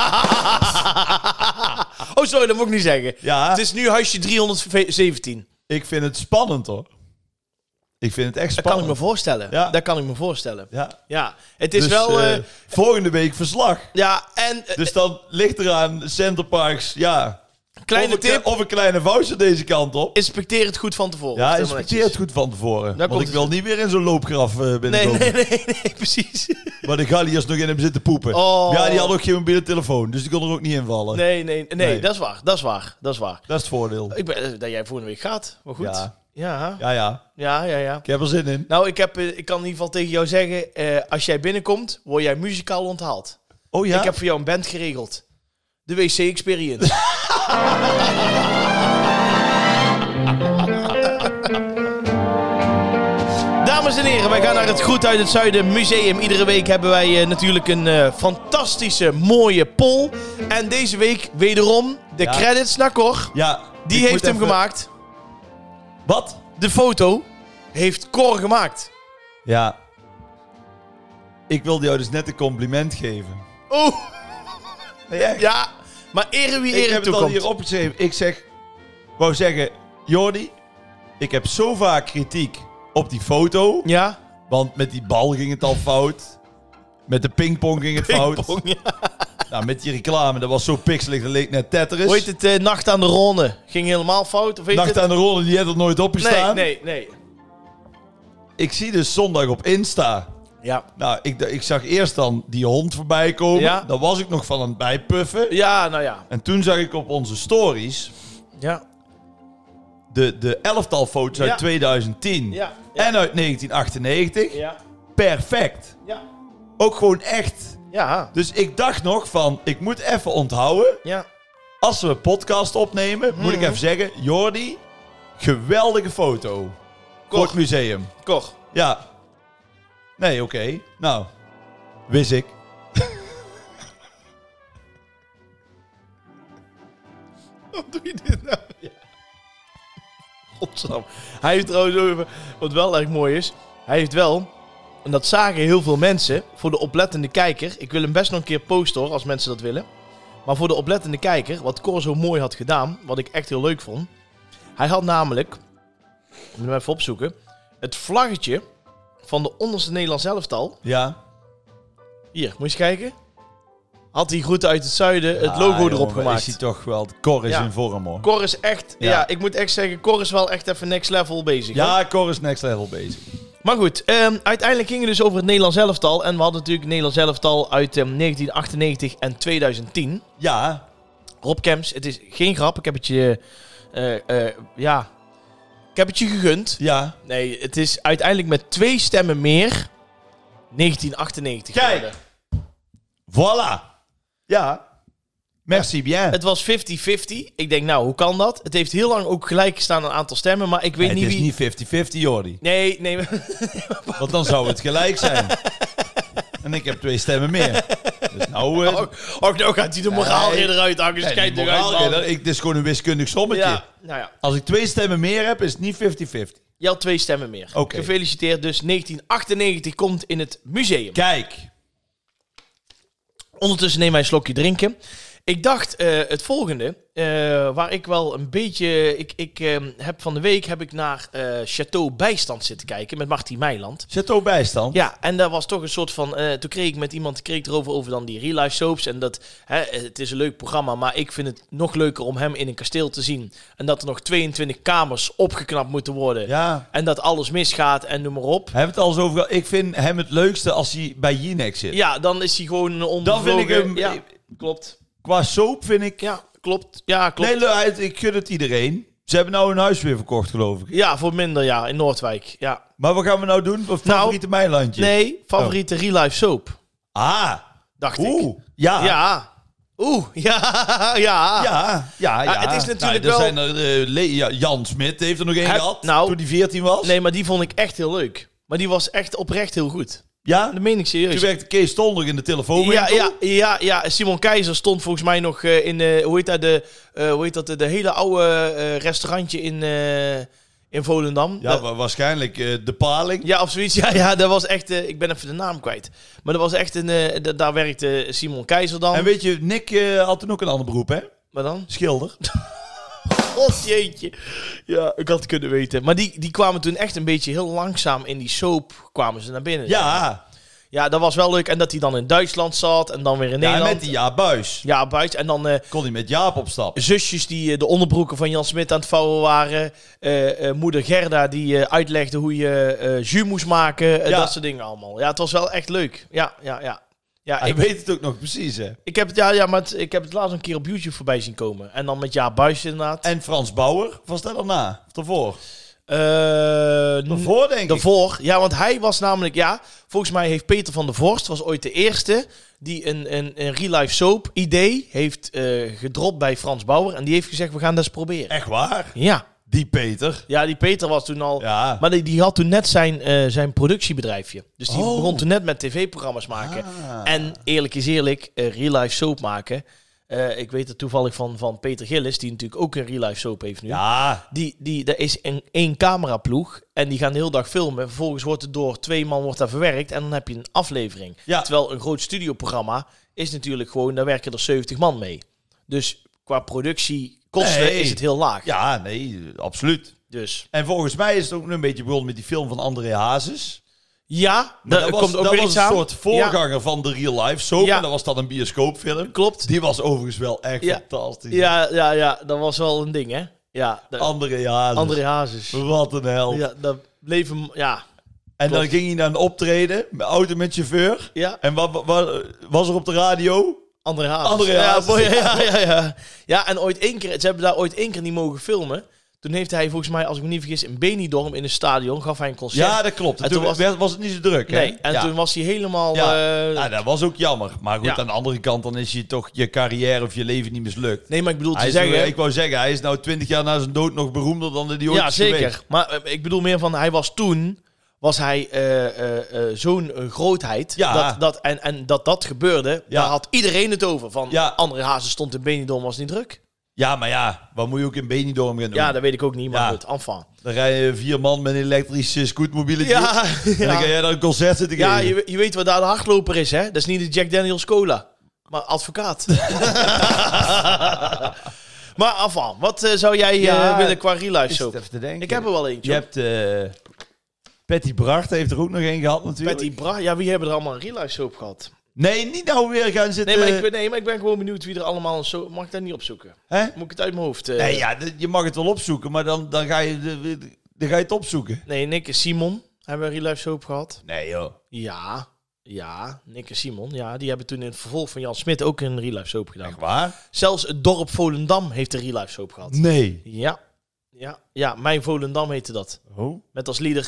Oh, sorry, dat moet ik niet zeggen. Ja, Het is nu huisje 317. ik vind het spannend hoor. Ik vind het echt Dat kan ik spannend. me voorstellen. Ja. Dat kan ik me voorstellen. Ja. Ja, het is Dus, wel... volgende week verslag. ja, en Dus dan ligt eraan Centerparks, ja. kleine tip, Of een kleine voucher deze kant op. inspecteer het goed van tevoren. Ja, Of inspecteer het goed van tevoren. Daar Want komt ik wil niet weer in zo'n loopgraf binnenkomen. Nee, precies. Maar de Galliërs nog in hem zitten poepen. Oh. Ja, die had ook geen mobiele telefoon, dus die kon er ook niet invallen. Nee, Nee. dat is waar. Dat is waar. Dat is het voordeel. Ik ben dat jij volgende week gaat. Maar goed. Ja. Ja. Ja, Ja. ik heb er zin in. Nou, ik kan in ieder geval tegen jou zeggen, als jij binnenkomt, word jij muzikaal onthaald. Oh ja? Ik heb voor jou een band geregeld. De WC Experience. Dames en heren, wij gaan naar het Groet uit het Zuiden Museum. Iedere week hebben wij natuurlijk een fantastische, mooie poll. En deze week wederom de credits naar Cor. Ja. Die ik heeft moet hem even- gemaakt. Wat? De foto heeft Cor gemaakt. Ja. Ik wilde jou dus net een compliment geven. Oh, Nee, echt? ja. Maar ere wie Ik ere heb het al toekomt. hier opgeschreven. Wou zeggen, Jordi, ik heb zo vaak kritiek op die foto. Ja. Want met die bal ging het al fout. Met de pingpong ging het fout. Pingpong, ja. Nou, met die reclame, dat was zo pixelig, dat leek net Tetris. Hoe heet het? Nacht aan de Ronde. Ging helemaal fout? Of heet Nacht het? aan de rollen, die had er nooit opgestaan. Nee. Ik zie dus zondag op Insta. Ja. Nou, ik zag eerst dan die hond voorbij komen. Ja. Daar was ik nog van aan het bijpuffen. Ja, nou ja. En toen zag ik op onze stories Ja. de elftalfoto's uit Ja. 2010 Ja. en uit 1998. Ja. Perfect. Ja. Ook gewoon echt. Ja. Dus ik dacht nog van, ik moet even onthouden. Ja. Als we een podcast opnemen, moet ik even zeggen... Jordi, geweldige foto. Voor het museum. Cor. Ja. Nee, oké. Nou, wist ik. Wat doe je dit nou? Ja. Godsnaam. Hij heeft trouwens ook even... Wat wel erg mooi is... Hij heeft wel... En dat zagen heel veel mensen... Voor de oplettende kijker... Ik wil hem best nog een keer posten hoor... Als mensen dat willen. Maar voor de oplettende kijker... Wat Cor zo mooi had gedaan... Wat ik echt heel leuk vond... Hij had namelijk... Ik moet hem even opzoeken... Het vlaggetje... Van de onderste Nederlands elftal... Ja. Hier, moet je eens kijken. Had hij goed uit het zuiden het logo erop jongen, gemaakt. Is hij toch wel... Cor is Ja. in vorm, hoor. Cor is echt... Ja. Ja. Ik moet echt zeggen... Cor is wel echt even next level bezig. hoor. Ja, Cor is next level bezig. Maar goed, uiteindelijk ging het dus over het Nederlands elftal. En we hadden natuurlijk het Nederlands elftal uit 1998 en 2010. Ja. Rob Kemps, het is geen grap. Ik heb het je... Ik heb het je gegund. Ja. Nee, het is uiteindelijk met 2 stemmen meer... 1998 Kijk. geworden. Voilà. Ja. Merci bien. Het was 50-50. Ik denk, nou, hoe kan dat? Het heeft heel lang ook gelijk gestaan aan een aantal stemmen, maar ik weet Nee, niet het wie... is niet 50-50, Jordi. Nee. Want dan zou het gelijk zijn. En ik heb 2 stemmen meer. Dus nou... nou gaat hij de moraal Nee. eruit hangen. nee, Schijt die eruit, man. moraalridder, dit is gewoon een wiskundig sommetje. Ja, nou ja. Als ik 2 stemmen meer heb, is het niet 50-50. Je had 2 stemmen meer. Oké. Gefeliciteerd. Dus 1998 komt in het museum. Kijk. Ondertussen neem wij een slokje drinken. Ik dacht het volgende, waar ik wel een beetje... heb van de week heb ik naar Chateau Bijstand zitten kijken met Martin Meiland. Chateau Bijstand. Ja, en daar was toch een soort van... toen kreeg ik met iemand over dan die real life soaps. En dat, het is een leuk programma, maar ik vind het nog leuker om hem in een kasteel te zien. En dat er nog 22 kamers opgeknapt moeten worden. Ja. En dat alles misgaat en noem maar op. Hebben we het al eens over gehad. Ik vind hem het leukste als hij bij Jinek zit. Ja, dan is hij gewoon een Dan vind ik hem... Ja, klopt. Qua soap vind ik... Ja, klopt. Ja, klopt. Nee, ik gun het iedereen. Ze hebben nou een huis weer verkocht, geloof ik. Ja, voor minder, ja, in Noordwijk. Ja. Maar wat gaan we nou doen? Wat favoriete Meilandje? Nee, favoriete real life soap. Dacht ik. Ja. Ja. Ja. Ja. Het is natuurlijk er wel... zijn er, Jan Smit heeft er nog één gehad toen hij 14 was. Nee, maar die vond ik echt heel leuk. Maar die was echt oprecht heel goed. Ja? Dat meen ik serieus. Toen werkte Kees Stolder in de telefoonwinkel. Ja. Simon Keizer stond volgens mij nog in de hele oude restaurantje in Volendam. Ja, waarschijnlijk de Paling. Ja, of zoiets. Ja, dat was echt... ik ben even de naam kwijt. Maar dat was echt daar werkte Simon Keizer dan. En weet je, Nick had toen ook een ander beroep, hè? Maar dan? Schilder. God jeetje. Ja, ik had het kunnen weten. Maar die kwamen toen echt een beetje heel langzaam in die soap kwamen ze naar binnen. Ja. Ja, dat was wel leuk. En dat hij dan in Duitsland zat en dan weer in Nederland. Ja, met die Jaap Buis. Ja, Buis. En dan... kon hij met Jaap op stap. Zusjes die de onderbroeken van Jan Smit aan het vouwen waren. Moeder Gerda die uitlegde hoe je jus moest maken. Dat soort dingen allemaal. Ja, het was wel echt leuk. Ja. Ik weet het ook nog precies, hè? Ik heb het laatst een keer op YouTube voorbij zien komen. En dan met Jaap Buis inderdaad. En Frans Bauer, was dat daarna? Of daarvoor? Daarvoor, denk ik. Daarvoor, ja, want hij was namelijk... Ja, volgens mij heeft Peter van der Vorst... was ooit de eerste die een real-life soap idee heeft gedropt bij Frans Bauer. En die heeft gezegd, we gaan dat eens proberen. Echt waar? Ja. Die Peter. Ja, die Peter was toen al... Ja. Maar die had toen net zijn productiebedrijfje. Dus die begon toen net met tv-programma's maken. En eerlijk is eerlijk, real-life soap maken... ik weet het toevallig van Peter Gillis, die natuurlijk ook een real-life soap heeft nu. Ja. Er is één cameraploeg en die gaan de hele dag filmen. Vervolgens wordt het door 2 man daar verwerkt en dan heb je een aflevering. Ja. Terwijl een groot studioprogramma is natuurlijk gewoon, daar werken er 70 man mee. Dus qua productiekosten is het heel laag. Ja, nee, absoluut. Dus. En volgens mij is het ook een beetje begonnen met die film van André Hazes. Ja, dat komt ook weer iets aan. Een soort voorganger van de real life soap. Ja. En dat was dan een bioscoopfilm. Klopt. Die was overigens wel echt fantastisch. Ja, dat was wel een ding, hè? Ja. André Hazes. Wat een held. Ja, dat bleef hem, ja. En dan ging hij naar een optreden, met auto met chauffeur. Ja. En wat was er op de radio? André Hazes. Ja. Ja, en ooit 1 keer, ze hebben daar ooit 1 keer niet mogen filmen. Toen heeft hij volgens mij, als ik me niet vergis, in Benidorm in een stadion gaf hij een concert. Ja, dat klopt. En toen was het niet zo druk, hè? Nee, en toen was hij helemaal... Ja, dat was ook jammer. Maar goed, aan de andere kant, dan is je toch je carrière of je leven niet mislukt. Nee, maar ik bedoel ik wou zeggen, hij is nou 20 jaar na zijn dood nog beroemder dan die ooit is zeker. Geweest. Maar ik bedoel meer van, hij was toen... was hij zo'n grootheid. Ja. Dat gebeurde. Ja. Daar had iedereen het over. Van Ja. André Hazes stond in Benidorm, was niet druk. Ja, maar ja, wat moet je ook in Benidorm gaan doen? Ja, dat weet ik ook niet, maar Ja. goed, enfin. Dan rijden 4 man met een elektrisch scootmobieletje. Ja, En dan ga jij naar een concert zitten ja geven. je weet wat daar de hardloper is, hè? Dat is niet de Jack Daniels Cola, maar advocaat. Maar enfin, wat zou jij willen qua real life soap? Even te denken. Ik heb er wel eentje. Je hebt Patty Bracht heeft er ook nog één gehad natuurlijk. Patty Bracht, ja, wie hebben er allemaal een real life soap gehad? Nee, niet nou weer gaan zitten. Nee, maar ik ben gewoon benieuwd wie er allemaal een soap... Mag ik dat niet opzoeken? Hè? Moet ik het uit mijn hoofd... Nee, ja, je mag het wel opzoeken, maar dan ga je het opzoeken. Nee, Nick en Simon hebben een real life soap gehad. Nee, joh. Ja, Nick en Simon. Ja, die hebben toen in het vervolg van Jan Smit ook een real life soap gedaan. Echt waar? Zelfs het dorp Volendam heeft een real life soap gehad. Nee. Ja, Mijn Volendam heette dat. Oh. Met als lieder...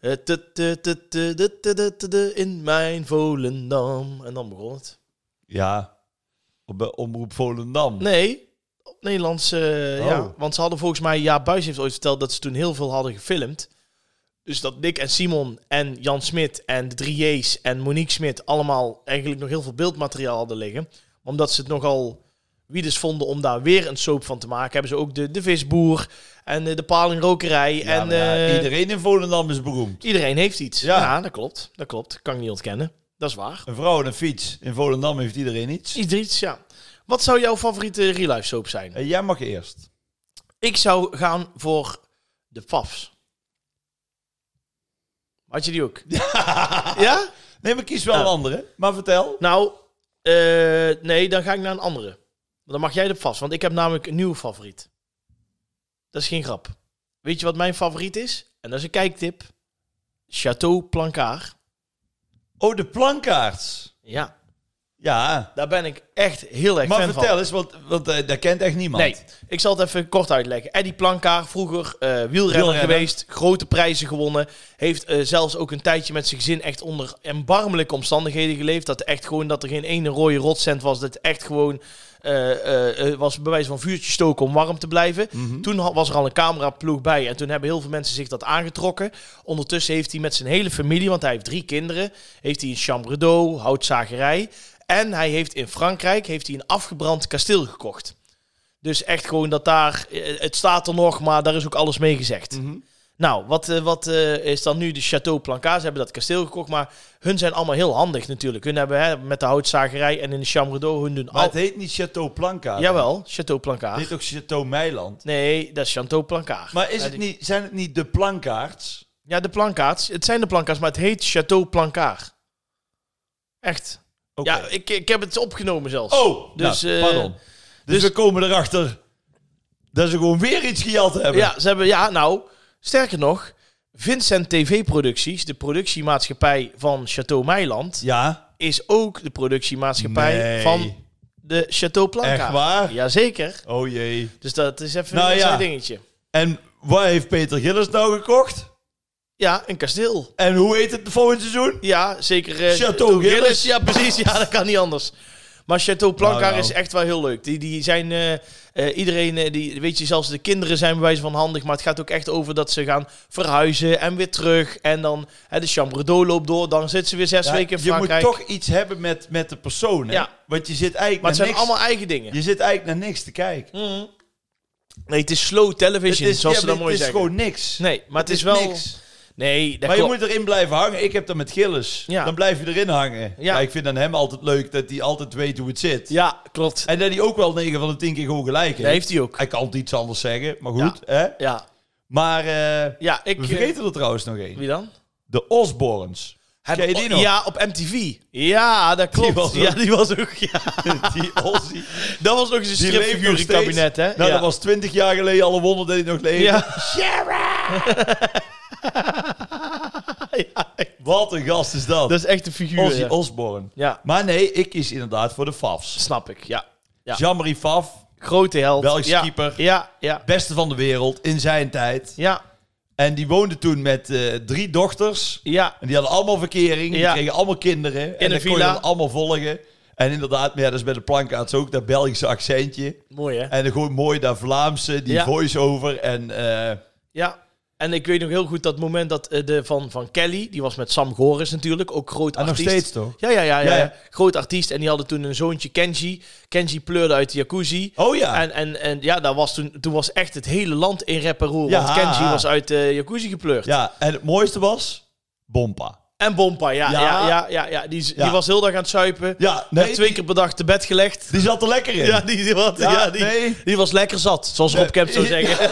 in mijn Volendam. En dan begon het. Ja, op Omroep Volendam. Nee, op Nederlands. Ja, want ze hadden volgens mij... Ja, Buis heeft ooit verteld dat ze toen heel veel hadden gefilmd. Dus dat Nick en Simon en Jan Smit en de 3 J's en Monique Smit allemaal eigenlijk nog heel veel beeldmateriaal hadden liggen. Omdat ze het nogal wiedes vonden om daar weer een soap van te maken. Hebben ze ook de visboer en de palingrokerij. Ja, en iedereen in Volendam is beroemd. Iedereen heeft iets. Ja. Ja, dat klopt. Kan ik niet ontkennen. Dat is waar. Een vrouw en een fiets. In Volendam heeft iedereen iets. Iets, ja. Wat zou jouw favoriete real life soap zijn? Jij mag eerst. Ik zou gaan voor de Pafs. Had je die ook? Ja? Nee, maar kies wel een andere. Maar vertel. Nou, nee, dan ga ik naar een andere. Dan mag jij de vast, want ik heb namelijk een nieuwe favoriet. Dat is geen grap. Weet je wat mijn favoriet is? En dat is een kijktip. Chateau Plancard. Oh, de plankaarts. Ja. Ja. Daar ben ik echt heel erg Maar fan van. vertel eens, want dat kent echt niemand. Nee, ik zal het even kort uitleggen. Eddie Plankaar, vroeger wielrenner geweest, grote prijzen gewonnen. Heeft zelfs ook een tijdje met zijn gezin echt onder erbarmelijke omstandigheden geleefd. Dat er geen ene rode rotcent was. Dat echt gewoon was bij wijze van vuurtje stoken om warm te blijven. Mhm. Toen was er al een cameraploeg bij en toen hebben heel veel mensen zich dat aangetrokken. Ondertussen heeft hij met zijn hele familie, want hij heeft 3 kinderen, heeft hij een chambre d'eau, houtzagerij. En hij heeft in Frankrijk een afgebrand kasteel gekocht. Dus echt gewoon dat daar... Het staat er nog, maar daar is ook alles mee gezegd. Mm-hmm. Nou, wat is dan nu de Château Plancar? Ze hebben dat kasteel gekocht, maar hun zijn allemaal heel handig natuurlijk. Hun hebben met de houtzagerij en in de chambre d'eau... hun doen Maar het heet niet Château Plancar. Jawel, Château Plancar. Het heet ook Château Meiland. Nee, dat is Château Plancar. Maar zijn het niet de Plankaards? Ja, de Plankaards. Het zijn de Plankaards, maar het heet Château Plancar. Echt. Okay. Ja, ik heb het opgenomen zelfs. Oh, dus, pardon. Dus we komen erachter dat ze gewoon weer iets gejat hebben. Ja, ze hebben, sterker nog, Vincent TV-producties, de productiemaatschappij van Château Meiland, is ook de productiemaatschappij van de Château Plancar. Echt waar? Jazeker. Oh jee. Dus dat is even een dingetje. En waar heeft Peter Gillis nou gekocht? Ja, een kasteel. En hoe heet het volgend seizoen? Ja, zeker. Château Gillis. Ja, precies. Ja, dat kan niet anders. Maar Château Plancar is echt wel heel leuk. Die zijn... iedereen, weet je, zelfs de kinderen zijn bij wijze van handig. Maar het gaat ook echt over dat ze gaan verhuizen en weer terug. En dan de chambre d'eau loopt door. Dan zitten ze weer 6 weken in Frankrijk. Je moet toch iets hebben met de persoon, hè? Ja. Want je zit eigenlijk maar het zijn niks, allemaal eigen dingen. Je zit eigenlijk naar niks te kijken. Mm. Nee, het is slow television, zoals ze dat mooi zeggen. Het is gewoon niks. Nee, maar het is wel... Niks. Nee, dat maar je moet erin blijven hangen. Ik heb dat met Gillis. Ja. Dan blijf je erin hangen. Ja. Maar ik vind aan hem altijd leuk dat hij altijd weet hoe het zit. Ja, klopt. En dat hij ook wel 9 van de 10 keer gewoon gelijk heeft. Dat heeft hij ook. Hij kan altijd iets anders zeggen, maar goed. Hè? Ja. Maar we vergeten er trouwens nog één. Wie dan? De Osborns. Ken je die nog? Ja, op MTV. Ja, dat klopt. Die was ook... Ja. Die Ozzy. Dat was nog eens een stripfiguur in kabinet, hè? Nou, dat was 20 jaar geleden alle wonder dat hij nog leefde. Ja. Wat een gast is dat. Dat is echt een figuur. Ozzy Osbourne. Ja. Maar nee, ik kies inderdaad voor de Fafs. Snap ik, ja. Jean-Marie Faf. Grote held. Belgische keeper. Ja. Beste van de wereld in zijn tijd. Ja. En die woonde toen met 3 dochters. Ja. En die hadden allemaal verkering. Die Ja. kregen allemaal kinderen. En een dan kon je villa. dat allemaal volgen. En inderdaad, maar ja, dat is bij de Plankaards ook. Dat Belgische accentje. Mooi, hè? En dan gewoon mooi dat Vlaamse. Die voice-over. En ja. En ik weet nog heel goed dat moment dat van Kelly, die was met Sam Goris natuurlijk, ook groot artiest. nog steeds toch? Ja. Groot artiest. En die hadden toen een zoontje, Kenji. Kenji pleurde uit de jacuzzi. Oh ja. En ja, daar was toen was echt het hele land in rep en roer. Ja. Want Kenji was uit de jacuzzi gepleurd. Ja, en het mooiste was Bompa. En Bompa, ja. Die was heel dag aan het zuipen. Ja, Werd 2 keer per dag te bed gelegd. Die zat er lekker in. Ja, die was lekker zat, zoals Rob Kemp zou zeggen.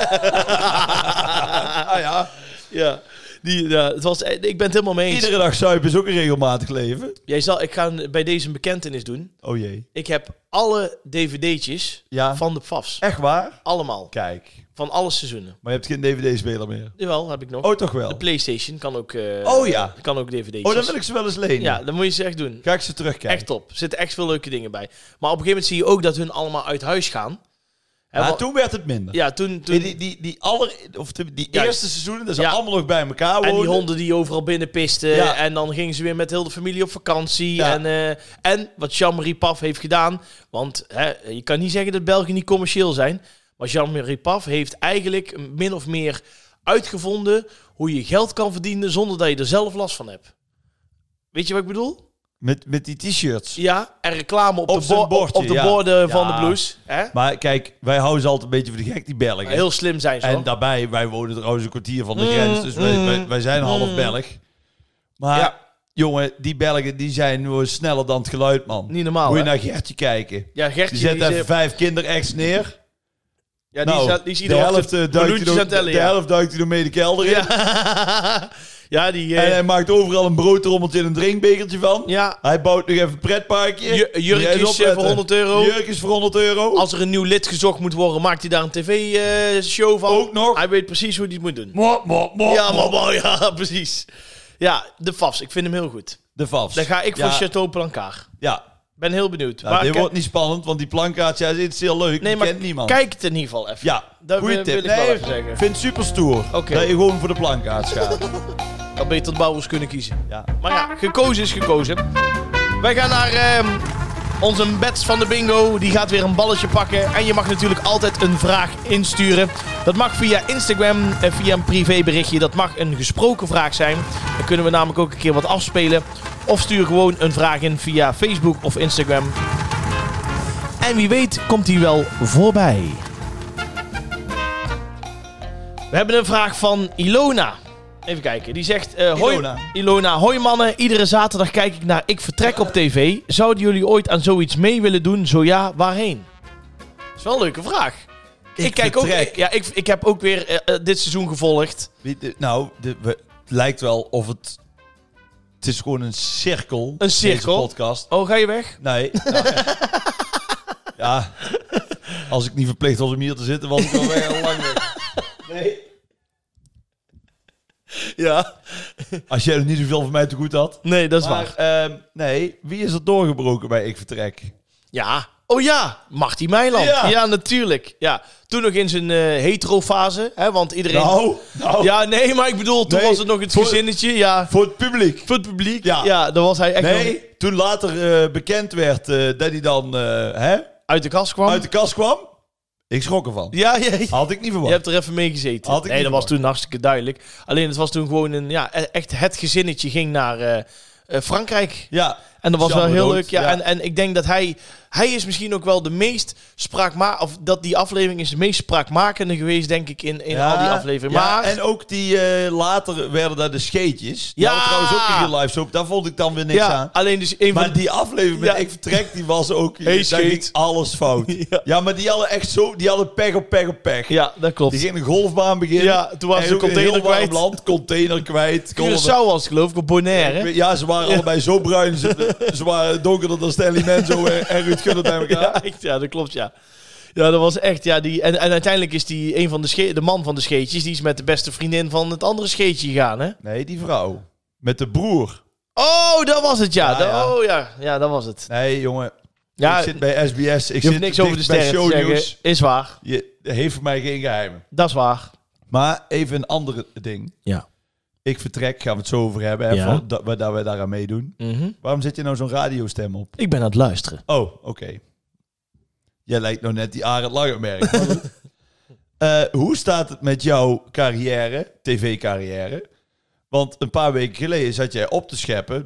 Ja. Het was, ik ben het helemaal mee eens. Iedere dag zuipen is ook een regelmatig leven. Ik ga bij deze een bekentenis doen. Oh jee. Ik heb alle dvd'tjes van de Fafs. Echt waar? Allemaal. Kijk. Van alle seizoenen. Maar je hebt geen dvd-speler meer? Jawel, heb ik nog. Oh, toch wel? De PlayStation kan ook, kan ook dvd'tjes. Oh, dan wil ik ze wel eens lenen. Ja, dan moet je ze echt doen. Ga ik ze terugkijken. Echt top. Er zitten echt veel leuke dingen bij. Maar op een gegeven moment zie je ook dat hun allemaal uit huis gaan. Maar toen werd het minder. Ja, toen... Die eerste seizoenen, dat ze allemaal nog bij elkaar woonden. En die honden die overal binnen pisten. Ja. En dan gingen ze weer met heel de familie op vakantie. Ja. En wat Jean-Marie Paf heeft gedaan. Want je kan niet zeggen dat Belgen niet commercieel zijn. Maar Jean-Marie Paf heeft eigenlijk min of meer uitgevonden hoe je geld kan verdienen zonder dat je er zelf last van hebt. Weet je wat ik bedoel? Met die t-shirts. Ja, en reclame op Op de borden van de Ja. blues. Hè? Maar kijk, wij houden ze altijd een beetje voor de gek, die Belgen. Heel slim zijn ze. En hoor. daarbij, wij wonen trouwens een kwartier van de grens. Dus wij zijn half Belg. Maar jongen, die Belgen die zijn gewoon sneller dan het geluid, man. Niet normaal, Moet je hè? naar Gertje kijken. Ja, Gertje, Die zet die even 5 kinderacts neer. Ja, Nou, die is de iedere helft ochtend duikt miljoentjes aan het tellen, de helft duikt hij door mee de kelder in. Ja, die... En hij maakt overal een broodtrommeltje en een drinkbekertje van. ja, Hij bouwt nog even een pretparkje. jurkjes voor 100 euro. Jurkjes voor 100 euro. Als er een nieuw lid gezocht moet worden, maakt hij daar een tv-show van. Ook nog. Hij weet precies hoe hij het moet doen. Ja, Ja, precies. Ja, de Fafs. Ik vind hem heel goed. De Fafs. Dan ga ik voor Château Plancar. Ja. Ben heel benieuwd. Nou, Maar dit wordt niet spannend, want die plankaart is heel leuk. Nee, die maar kent niemand. kijk het in ieder geval even. Ja, Dat goeie wil tip. ik wel even zeggen. Vind het super stoer. Oké. Dat je gewoon voor de plankaart gaat. Dan beter tot bouwers kunnen kiezen. Ja. Maar ja, gekozen is gekozen. Wij gaan naar onze bets van de bingo. Die gaat weer een balletje pakken. En je mag natuurlijk altijd een vraag insturen. Dat mag via Instagram, via een privéberichtje. Dat mag een gesproken vraag zijn. Dan kunnen we namelijk ook een keer wat afspelen. Of stuur gewoon een vraag in via Facebook of Instagram. En wie weet komt die wel voorbij. We hebben een vraag van Ilona. Even kijken, die zegt... Ilona, hoi mannen, iedere zaterdag kijk ik naar Ik Vertrek op tv. Zouden jullie ooit aan zoiets mee willen doen? Zo ja, waarheen? Dat is wel een leuke vraag. Ik kijk ook... Ik heb ook weer dit seizoen gevolgd. Het lijkt wel of het... Het is gewoon een cirkel. Een cirkel? Deze podcast. Oh, ga je weg? Nee. Ja. Als ik niet verplicht was om hier te zitten, was ik al weg al lang weg. Nee. Ja. Als jij er niet zoveel van mij te goed had. Nee, dat is waar. Nee, wie is er doorgebroken bij Ik Vertrek? Ja. Oh ja, Marty Meiland. Ja, natuurlijk. Ja. Toen nog in zijn hetero-fase. Hè, want iedereen... Nou. Ja, nee, maar ik bedoel, toen was het nog het gezinnetje. Ja. Voor het publiek. Voor het publiek. Ja. Ja, dan was hij echt nog toen later bekend werd dat hij dan uit de kast kwam. uit de kast kwam. Ik schrok ervan. Ja, Had ik niet verwacht. je hebt er even mee gezeten. Had ik Nee, niet dat was verwacht. toen hartstikke duidelijk. Alleen het was toen gewoon echt het gezinnetje ging naar Frankrijk. Ja. En dat was wel heel leuk. Ja. Ja. En ik denk dat hij is misschien ook wel de meest of dat die aflevering is de meest spraakmakende geweest, denk ik, in al die afleveringen. Ja, Maar en ook die later werden daar de scheetjes. Die Ja. hadden trouwens ook in real life soap. Daar vond ik dan weer niks aan. alleen dus een van Maar die aflevering met Ja. Ik Vertrek, die was ook... Hey, daar scheet. ging alles fout. Ja. Ja, maar die hadden echt zo... Die hadden pech op pech op pech. Ja, dat klopt. Die gingen een golfbaan beginnen. Ja, toen waren En ze ook een in container heel warm kwijt. land, container kwijt. Curaçao was het, geloof ik, op Bonaire. Ja, ze waren allebei zo bruin. Ze waren donkerder dan Stanley Menzo en Ruud Gullit bij elkaar. Ja, echt, ja, dat klopt, ja. Ja, dat was echt, ja, en uiteindelijk is die een van de man van de scheetjes, die is met de beste vriendin van het andere scheetje gegaan, hè? Nee, die vrouw. Met de broer. Oh, dat was het, ja. Ja, ja. Oh, ja. Ja, dat was het. Nee, jongen. Ja, Ik zit bij SBS. Ik je hoeft zit niks over de dicht bij sterren te zeggen. shownieuws. Is waar. Je heeft voor mij geen geheimen. Dat is waar. Maar even een ander ding. Ja. Ik Vertrek, gaan we het zo over hebben. Hè, Ja. dat wij daaraan meedoen. Waarom zit je nou zo'n radiostem op? Ik ben aan het luisteren. Oh, oké. Jij lijkt nou net die Arend Langenberg. Maar goed. Hoe staat het met jouw carrière, tv-carrière? Want een paar weken geleden zat jij op te scheppen.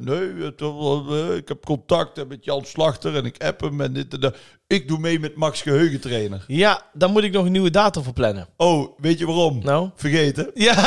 Nee, ik heb contacten met Jan Slachter en ik app hem en dit en dat. Ik doe mee met Max Geheugentrainer. Ja, dan moet ik nog een nieuwe datum voor plannen. Oh, weet je waarom? Nou? Vergeten. Ja.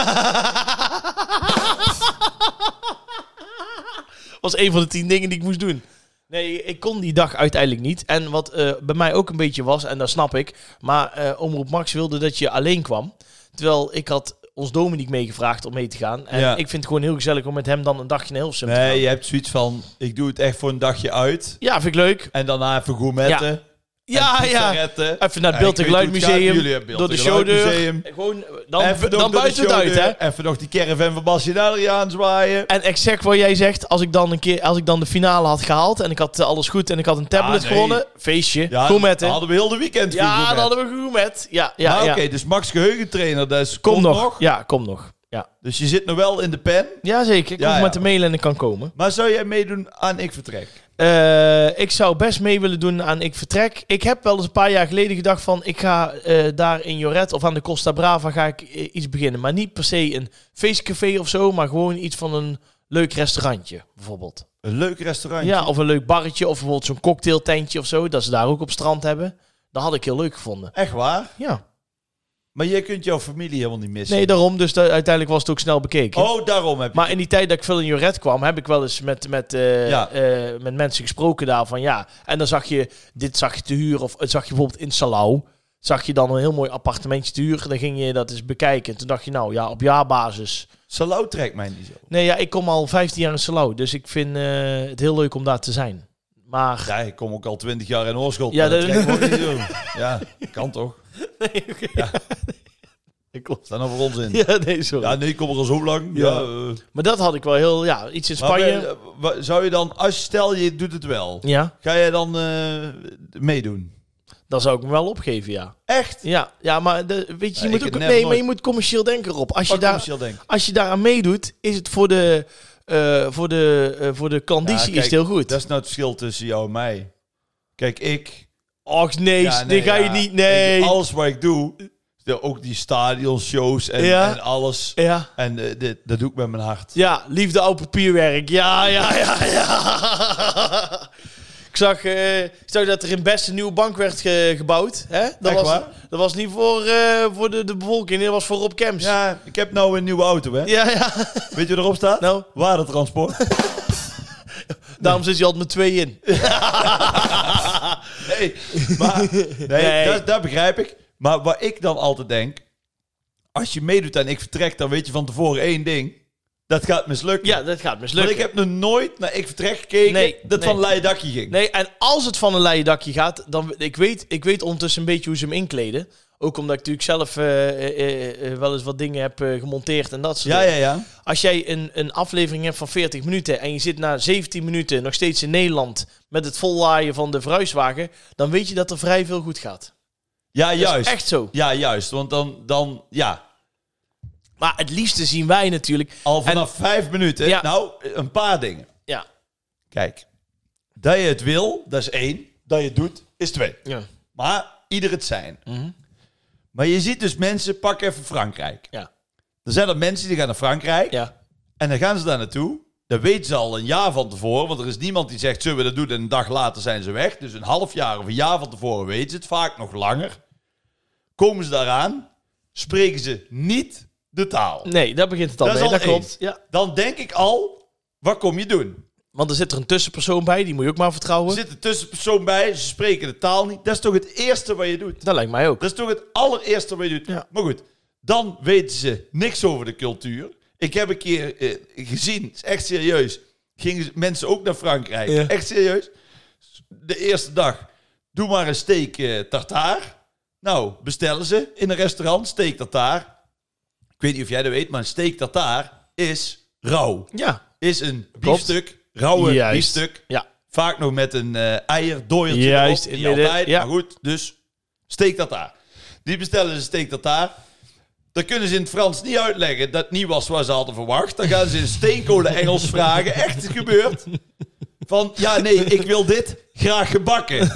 Was een van de 10 dingen die ik moest doen. Nee, ik kon die dag uiteindelijk niet. En wat bij mij ook een beetje was, en dat snap ik, maar Omroep Max wilde dat je alleen kwam. Terwijl ik had ons Dominique meegevraagd om mee te gaan. En Ja. ik vind het gewoon heel gezellig om met hem dan een dagje naar Hilversum te gaan. Nee, je hebt zoiets van, ik doe het echt voor een dagje uit. Ja, vind ik leuk. En daarna even gourmetten. Ja, ja. Even naar het Beeld en Geluidmuseum. Door de showdeur. Gewoon, dan buiten het uit, hè. Even nog die caravan van Basje aanzwaaien. En exact wat jij zegt, als ik dan de finale had gehaald en ik had alles goed en ik had een tablet nee. gewonnen, feestje, Ja, gourmetten. dan hadden we heel de weekend Ja, dan hadden we gourmet. Ja, Oké, dus Max Geheugentrainer, dat is, Kom nog. Ja, kom nog. Ja. Dus je zit nog wel in de pen. Ja, zeker. Ik hoef met de mailen en ik kan komen. Maar zou jij meedoen aan Ik Vertrek? Ik zou best mee willen doen aan Ik Vertrek. Ik heb wel eens een paar jaar geleden gedacht van, ik ga daar in Joret of aan de Costa Brava ga ik iets beginnen. Maar niet per se een feestcafé of zo, maar gewoon iets van een leuk restaurantje, bijvoorbeeld. Een leuk restaurantje? Ja, of een leuk barretje of bijvoorbeeld zo'n cocktailtentje of zo, dat ze daar ook op strand hebben. Dat had ik heel leuk gevonden. Echt waar? Ja. Maar jij kunt jouw familie helemaal niet missen. Nee, daarom. Dus uiteindelijk was het ook snel bekeken. Oh, daarom heb je... Maar in die tijd dat ik veel in Joret kwam, heb ik wel eens met mensen gesproken daarvan. Ja, en dan zag je te huren. Of zag je bijvoorbeeld in Salau. Zag je dan een heel mooi appartementje te huren. Dan ging je dat eens bekijken. Toen dacht je, nou ja, op jaarbasis. Salau trekt mij niet zo. Nee, ja, ik kom al 15 jaar in Salau. Dus ik vind het heel leuk om daar te zijn. Maar... Ja, ik kom ook al 20 jaar in Oorschot. Ja, dat trekt me ook niet zo. Ja, kan toch? Nee, okay. Ja. dat klopt. Staan er voor ons in. Ja, nee, sorry. Ja, nee, kom er al zo lang. Ja. Ja, Maar dat had ik wel heel... Ja, iets in Spanje. Zou je dan, stel je doet het wel, Ja, ga jij dan meedoen? dan zou ik me wel opgeven, ja. Echt? Ja, maar weet je, Ja, je ik moet ook... heb Nee, nooit- maar je moet commercieel denken erop. Commercieel denk. Als je daaraan meedoet, is het voor de klanditie Ja, kijk, is het heel goed. Dat is nou het verschil tussen jou en mij. Kijk, ik... Och nee, Ja, dit ga je niet... Nee. Alles wat ik doe, ook die stadionshows en, Ja. en alles. Ja. En dat doe ik met mijn hart. Ja, liefde, oud papierwerk. Ja. Ik zag dat er in Best een nieuwe bank werd gebouwd. Hè? Echt waar? Dat was niet voor de bevolking, dat was voor Rob Kemps. Ja, ik heb nou een nieuwe auto, hè. Ja. Weet je wat erop staat? Nou, Waardetransport. daarom zit je altijd met 2 in. Nee, maar, Nee. Dat begrijp ik. Maar wat ik dan altijd denk, als je meedoet en ik vertrek, dan weet je van tevoren één ding. Dat gaat mislukken. Ja, dat gaat mislukken. Want ik heb nog nooit naar Ik Vertrek gekeken dat Nee. van leien dakje ging. Nee, en als het van een leien dakje gaat, dan... Ik weet ondertussen een beetje hoe ze hem inkleden. Ook omdat ik natuurlijk zelf wel eens wat dingen heb gemonteerd en dat soort dingen. Ja. Als jij een aflevering hebt van 40 minuten en je zit na 17 minuten nog steeds in Nederland met het vollaaien van de verhuiswagen, dan weet je dat er vrij veel goed gaat. Ja, Dat juist. is echt zo. Ja, juist. Want dan ja. Maar het liefste zien wij natuurlijk... Al vanaf 5 minuten. Ja. Nou, een paar dingen. Ja. Kijk. Dat je het wil, dat is 1. Dat je het doet, is 2. Ja. Maar ieder het zijn. Mhm. Maar je ziet dus mensen, pak even Frankrijk. Ja. Er zijn er mensen die gaan naar Frankrijk. Ja. En dan gaan ze daar naartoe. Dat weten ze al een jaar van tevoren. Want er is niemand die zegt, zullen we dat doen? En een dag later zijn ze weg. Dus een half jaar of een jaar van tevoren weten ze het. Vaak nog langer. Komen ze daaraan. Spreken ze niet de taal. Nee, daar begint het al Dat is mee. al Dat klopt. Ja. Dan denk ik al, wat kom je doen? Want er zit er een tussenpersoon bij, die moet je ook maar vertrouwen. Er zit een tussenpersoon bij, ze spreken de taal niet. Dat is toch het eerste wat je doet? Dat lijkt mij ook. Dat is toch het allereerste wat je doet? Ja. Maar goed, dan weten ze niks over de cultuur. Ik heb een keer gezien, het is echt serieus, gingen mensen ook naar Frankrijk. Ja. Echt serieus. De eerste dag, doe maar een steak tartare. Nou, bestellen ze in een restaurant, steak tartare. Ik weet niet of jij dat weet, maar een steak tartare is rauw. Ja. Is een biefstuk, rauwe Juist. biefstuk. Ja. Vaak nog met een eierdooiertje Juist, erop. in Niet midden, altijd, ja. maar goed. Dus steak tartare. Die bestellen ze steak tartare. Dan kunnen ze in het Frans niet uitleggen dat het niet was wat ze hadden verwacht. Dan gaan ze in steenkolen Engels vragen. Echt gebeurd. Van, ja nee, ik wil dit graag gebakken.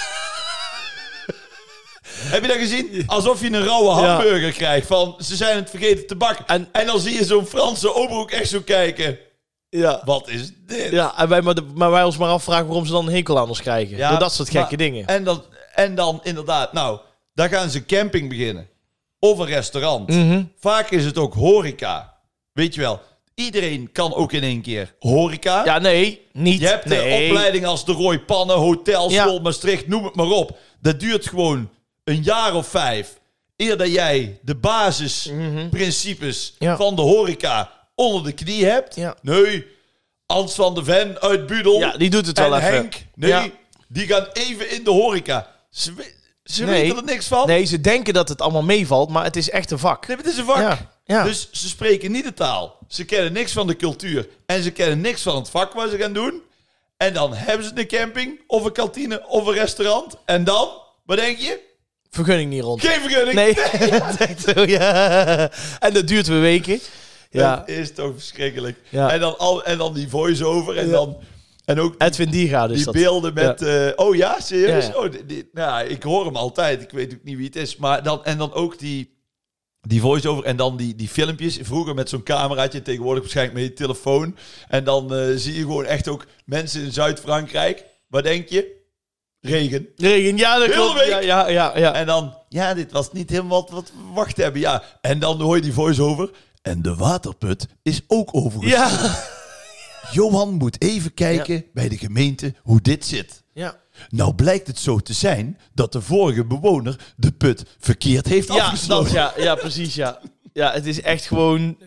Heb je dat gezien? Alsof je een rauwe hamburger krijgt. Van, ze zijn het vergeten te bakken. En dan zie je zo'n Franse ober ook echt zo kijken. Ja. Wat is dit? Ja, en wij ons maar afvragen waarom ze dan een hekel aan ons krijgen. Ja, Door dat soort gekke maar- dingen. En dan inderdaad, nou, dan gaan ze camping beginnen. Of een restaurant. Mhm. Vaak is het ook horeca. Weet je wel, iedereen kan ook in één keer horeca. Ja, nee, niet. Je hebt de opleiding als de Roy Pannen, hotelschool, Ja. Maastricht, noem het maar op. Dat duurt gewoon een jaar of 5. Eer dat jij de basisprincipes Ja. van de horeca onder de knie hebt. Ja. Nee, Ans van de Ven uit Budel. Ja, die doet het en wel even. Henk, nee, Ja. die gaan even in de horeca. Ze weten er niks van. Nee, ze denken dat het allemaal meevalt, maar het is echt een vak. Nee, het is een vak. Ja, ja. Dus ze spreken niet de taal. Ze kennen niks van de cultuur. En ze kennen niks van het vak wat ze gaan doen. En dan hebben ze een camping, of een kantine, of een restaurant. En dan, wat denk je? Vergunning niet rond. Geen vergunning. Nee, dat is echt zo, ja. En dat duurt weer weken. Ja. Dat is toch verschrikkelijk. Ja. En dan die voice-over. En, Ja. dan, en ook Edwin Diergaard is die dat. beelden met... oh ja, serieus? Ja, ja. Oh, nou, ik hoor hem altijd. Ik weet ook niet wie het is. Maar dan ook die voice-over en dan die filmpjes. Vroeger met zo'n cameraatje, tegenwoordig waarschijnlijk met je telefoon. En dan zie je gewoon echt ook mensen in Zuid-Frankrijk. Wat denk je? Regen. Regen, ja, dat Hele klopt. week. Ja. En dan, ja, dit was niet helemaal wat we verwacht hebben. Ja. En dan hoor je die voice-over. En de waterput is ook overgestrooid. Ja. Johan moet even kijken bij de gemeente hoe dit zit. Ja. Nou blijkt het zo te zijn dat de vorige bewoner de put verkeerd heeft Ja, afgesloten. ja, precies, ja. Ja, het is echt gewoon...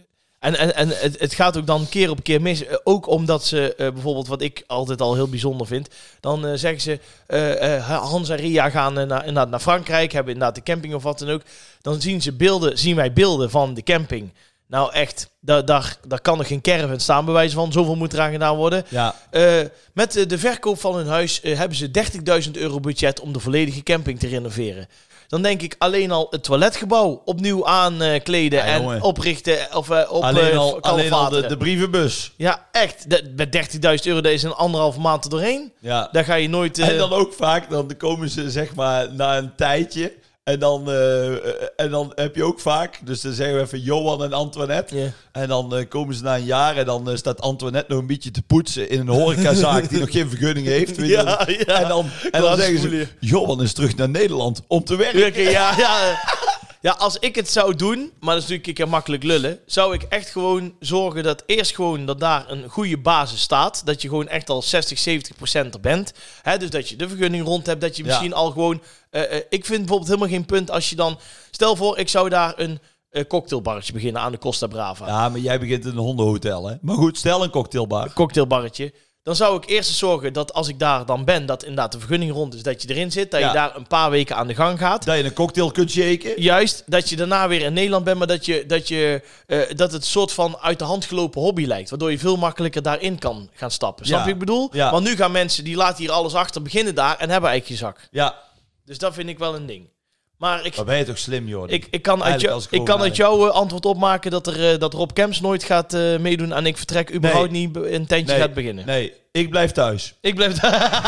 En het gaat ook dan keer op keer mis. Ook omdat ze bijvoorbeeld, wat ik altijd al heel bijzonder vind, dan zeggen ze, Hans en Ria gaan naar Frankrijk, hebben inderdaad de camping of wat dan ook. Dan zien wij beelden van de camping. Nou echt, daar kan er geen caravan staan, bij wijze van. Zoveel moet eraan gedaan worden. Ja. Met de verkoop van hun huis hebben ze €30.000 budget om de volledige camping te renoveren. Dan denk ik alleen al het toiletgebouw opnieuw aankleden en jongen. oprichten. Of Alleen al de brievenbus. Ja, echt. Met €30.000, daar is een 1,5 maand er doorheen. Ja. Daar ga je nooit... En dan ook vaak, dan komen ze zeg maar na een tijdje. En dan heb je ook vaak, dus dan zeggen we even Johan en Antoinette. Yeah. En dan komen ze na een jaar en dan staat Antoinette nog een beetje te poetsen in een horecazaak die nog geen vergunning heeft. Weet je. Ja. En dan zeggen ze, Johan is terug naar Nederland om te werken. Ja, als ik het zou doen, maar dat is natuurlijk een keer makkelijk lullen, zou ik echt gewoon zorgen dat daar een goede basis staat. Dat je gewoon echt al 60-70% er bent. Hè, dus dat je de vergunning rond hebt, dat je misschien al gewoon... ik vind bijvoorbeeld helemaal geen punt als je dan... Stel voor, ik zou daar een cocktailbarretje beginnen aan de Costa Brava. Ja, maar jij begint in een hondenhotel, hè? Maar goed, stel een cocktailbar. Een cocktailbarretje. Dan zou ik eerst zorgen dat als ik daar dan ben, dat inderdaad de vergunning rond is, dat je erin zit. Dat je daar een paar weken aan de gang gaat. Dat je een cocktail kunt shaken. Juist, dat je daarna weer in Nederland bent, maar dat het soort van uit de hand gelopen hobby lijkt. Waardoor je veel makkelijker daarin kan gaan stappen. Snap je wat ik bedoel? Ja. Want nu gaan mensen, die laten hier alles achter, beginnen daar en hebben eigenlijk geen zak. Ja. Dus dat vind ik wel een ding. Maar ben je toch slim, Jordi? Ik kan uit jouw antwoord opmaken dat Rob Kemps nooit gaat meedoen en ik vertrek überhaupt niet een tentje gaat beginnen. Nee, ik blijf thuis. Ik blijf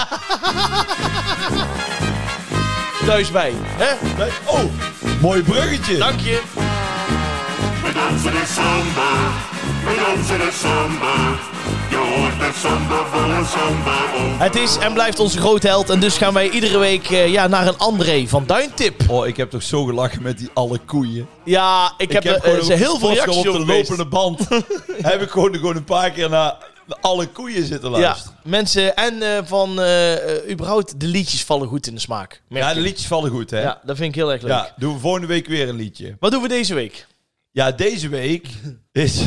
thuis bij. Hè? Oh, mooi bruggetje. Dank je. We dansen de samba, we dansen de samba. Je hoort de samba van een samba op. Het is en blijft onze grote held. En dus gaan wij iedere week naar een André van Duintip. Oh, ik heb toch zo gelachen met die alle koeien. Ja, ik heb er heel veel reacties op de over lopende band. Heb ik gewoon een paar keer naar alle koeien zitten luisteren. Ja, mensen en überhaupt de liedjes vallen goed in de smaak. Ja, de liedjes vallen goed, hè? Ja, dat vind ik heel erg leuk. Ja, doen we volgende week weer een liedje. Wat doen we deze week? Ja, deze week is...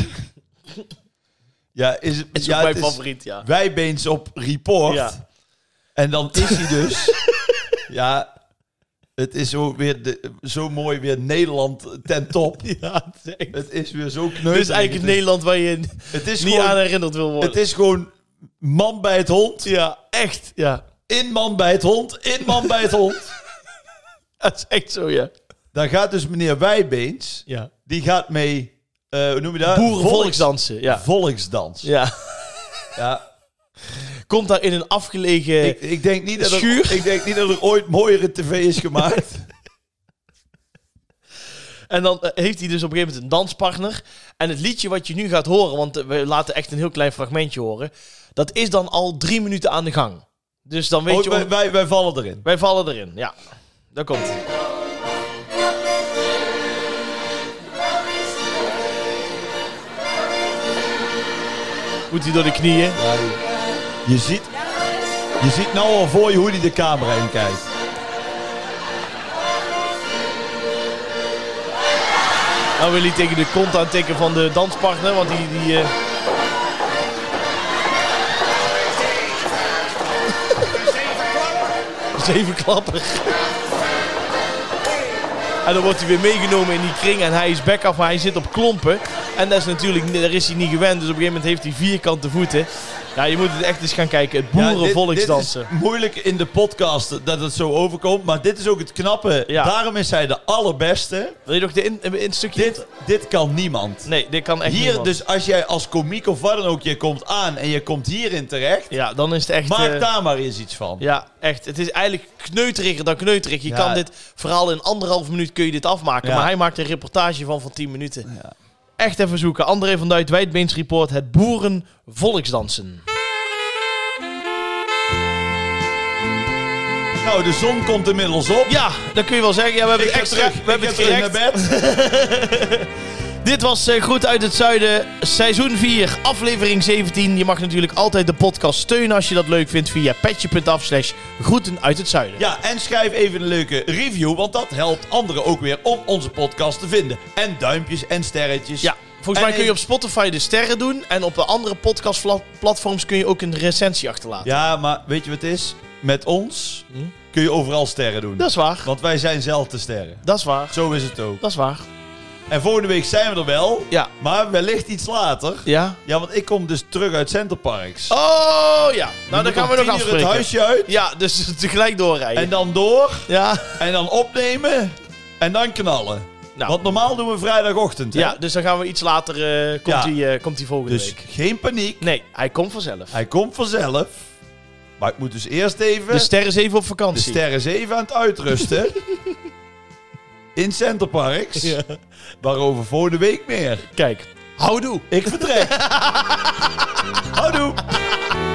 Het is ook mijn favoriet, ja. Wijbeens op report. Ja. En dan is hij dus... ja, het is zo mooi weer Nederland ten top. Ja, het is weer zo kneuterig. Het is eigenlijk het Nederland waar je niet aan herinnerd wil worden. Het is gewoon man bij het hond. Ja, echt. Ja. In man bij het hond. In man bij het hond. Dat is echt zo, ja. Dan gaat dus meneer Wijbeens... Ja. Die gaat mee... hoe noem je dat? Boerenvolksdansen. Ja. Volksdans. Ja. Ja. Komt daar in een afgelegen ik denk niet dat schuur. Ik denk niet dat er ooit mooiere tv is gemaakt. En dan heeft hij dus op een gegeven moment een danspartner. En het liedje wat je nu gaat horen, want we laten echt een heel klein fragmentje horen. Dat is dan al 3 minuten aan de gang. Dus dan weet je... Wij vallen erin. Wij vallen erin, ja. Daar komt hij. Moet hij door de knieën. Ja, je ziet nou al voor je hoe hij de camera in kijkt. Nou wil hij tegen de kont aantikken van de danspartner, want die 7 klappen. En dan wordt hij weer meegenomen in die kring en hij is back af, maar hij zit op klompen. En dat is natuurlijk, daar is hij niet gewend, dus op een gegeven moment heeft hij vierkante voeten. Ja, je moet het echt eens gaan kijken. Het boerenvolksdansen. Dit is moeilijk in de podcast dat het zo overkomt, maar dit is ook het knappe. Ja. Daarom is hij de allerbeste. Wil je nog een stukje? Dit kan niemand. Nee, dit kan echt hier, niemand. Dus als jij als komiek of wat dan ook, je komt aan en je komt hierin terecht. Ja, dan is het echt... Maak daar maar eens iets van. Ja, echt. Het is eigenlijk kneuteriger dan kneuterig. Je Ja. kan dit verhaal in 1,5 minuut kun je dit afmaken. Ja. Maar hij maakt een reportage van 10 minuten. Ja. Echt even zoeken. André van Duit, Wijbeens Report. Het boerenvolksdansen. Nou, de zon komt inmiddels op. Ja, dat kun je wel zeggen. Ja, we hebben het extra. We hebben het terug naar gerekt. bed. Dit was Groet uit het Zuiden, seizoen 4, aflevering 17. Je mag natuurlijk altijd de podcast steunen als je dat leuk vindt via petje.af/groeten uit het Zuiden. Ja, en schrijf even een leuke review, want dat helpt anderen ook weer om onze podcast te vinden. En duimpjes en sterretjes. Ja, volgens mij kun je op Spotify de sterren doen en op de andere podcastplatforms kun je ook een recensie achterlaten. Ja, maar weet je wat het is? Met ons kun je overal sterren doen. Dat is waar. Want wij zijn zelf de sterren. Dat is waar. Zo is het ook. Dat is waar. En volgende week zijn we er wel. Ja. Maar wellicht iets later. Ja? Ja, want ik kom dus terug uit Centerparks. Oh ja. Nou, dan gaan we nog het afspreken. huisje uit. Ja, dus tegelijk doorrijden. En dan door. Ja. En dan opnemen. En dan knallen. Nou. Want normaal doen we vrijdagochtend. Hè? Ja, dus dan gaan we iets later, komt die volgende Dus week. geen paniek. Nee, hij komt vanzelf. Hij komt vanzelf. Maar ik moet dus eerst even... De ster is even op de vakantie. sterren is even aan het uitrusten. In Centerparks. Ja. Waarover volgende week meer. Kijk, houdoe. Ik vertrek. Houdoe.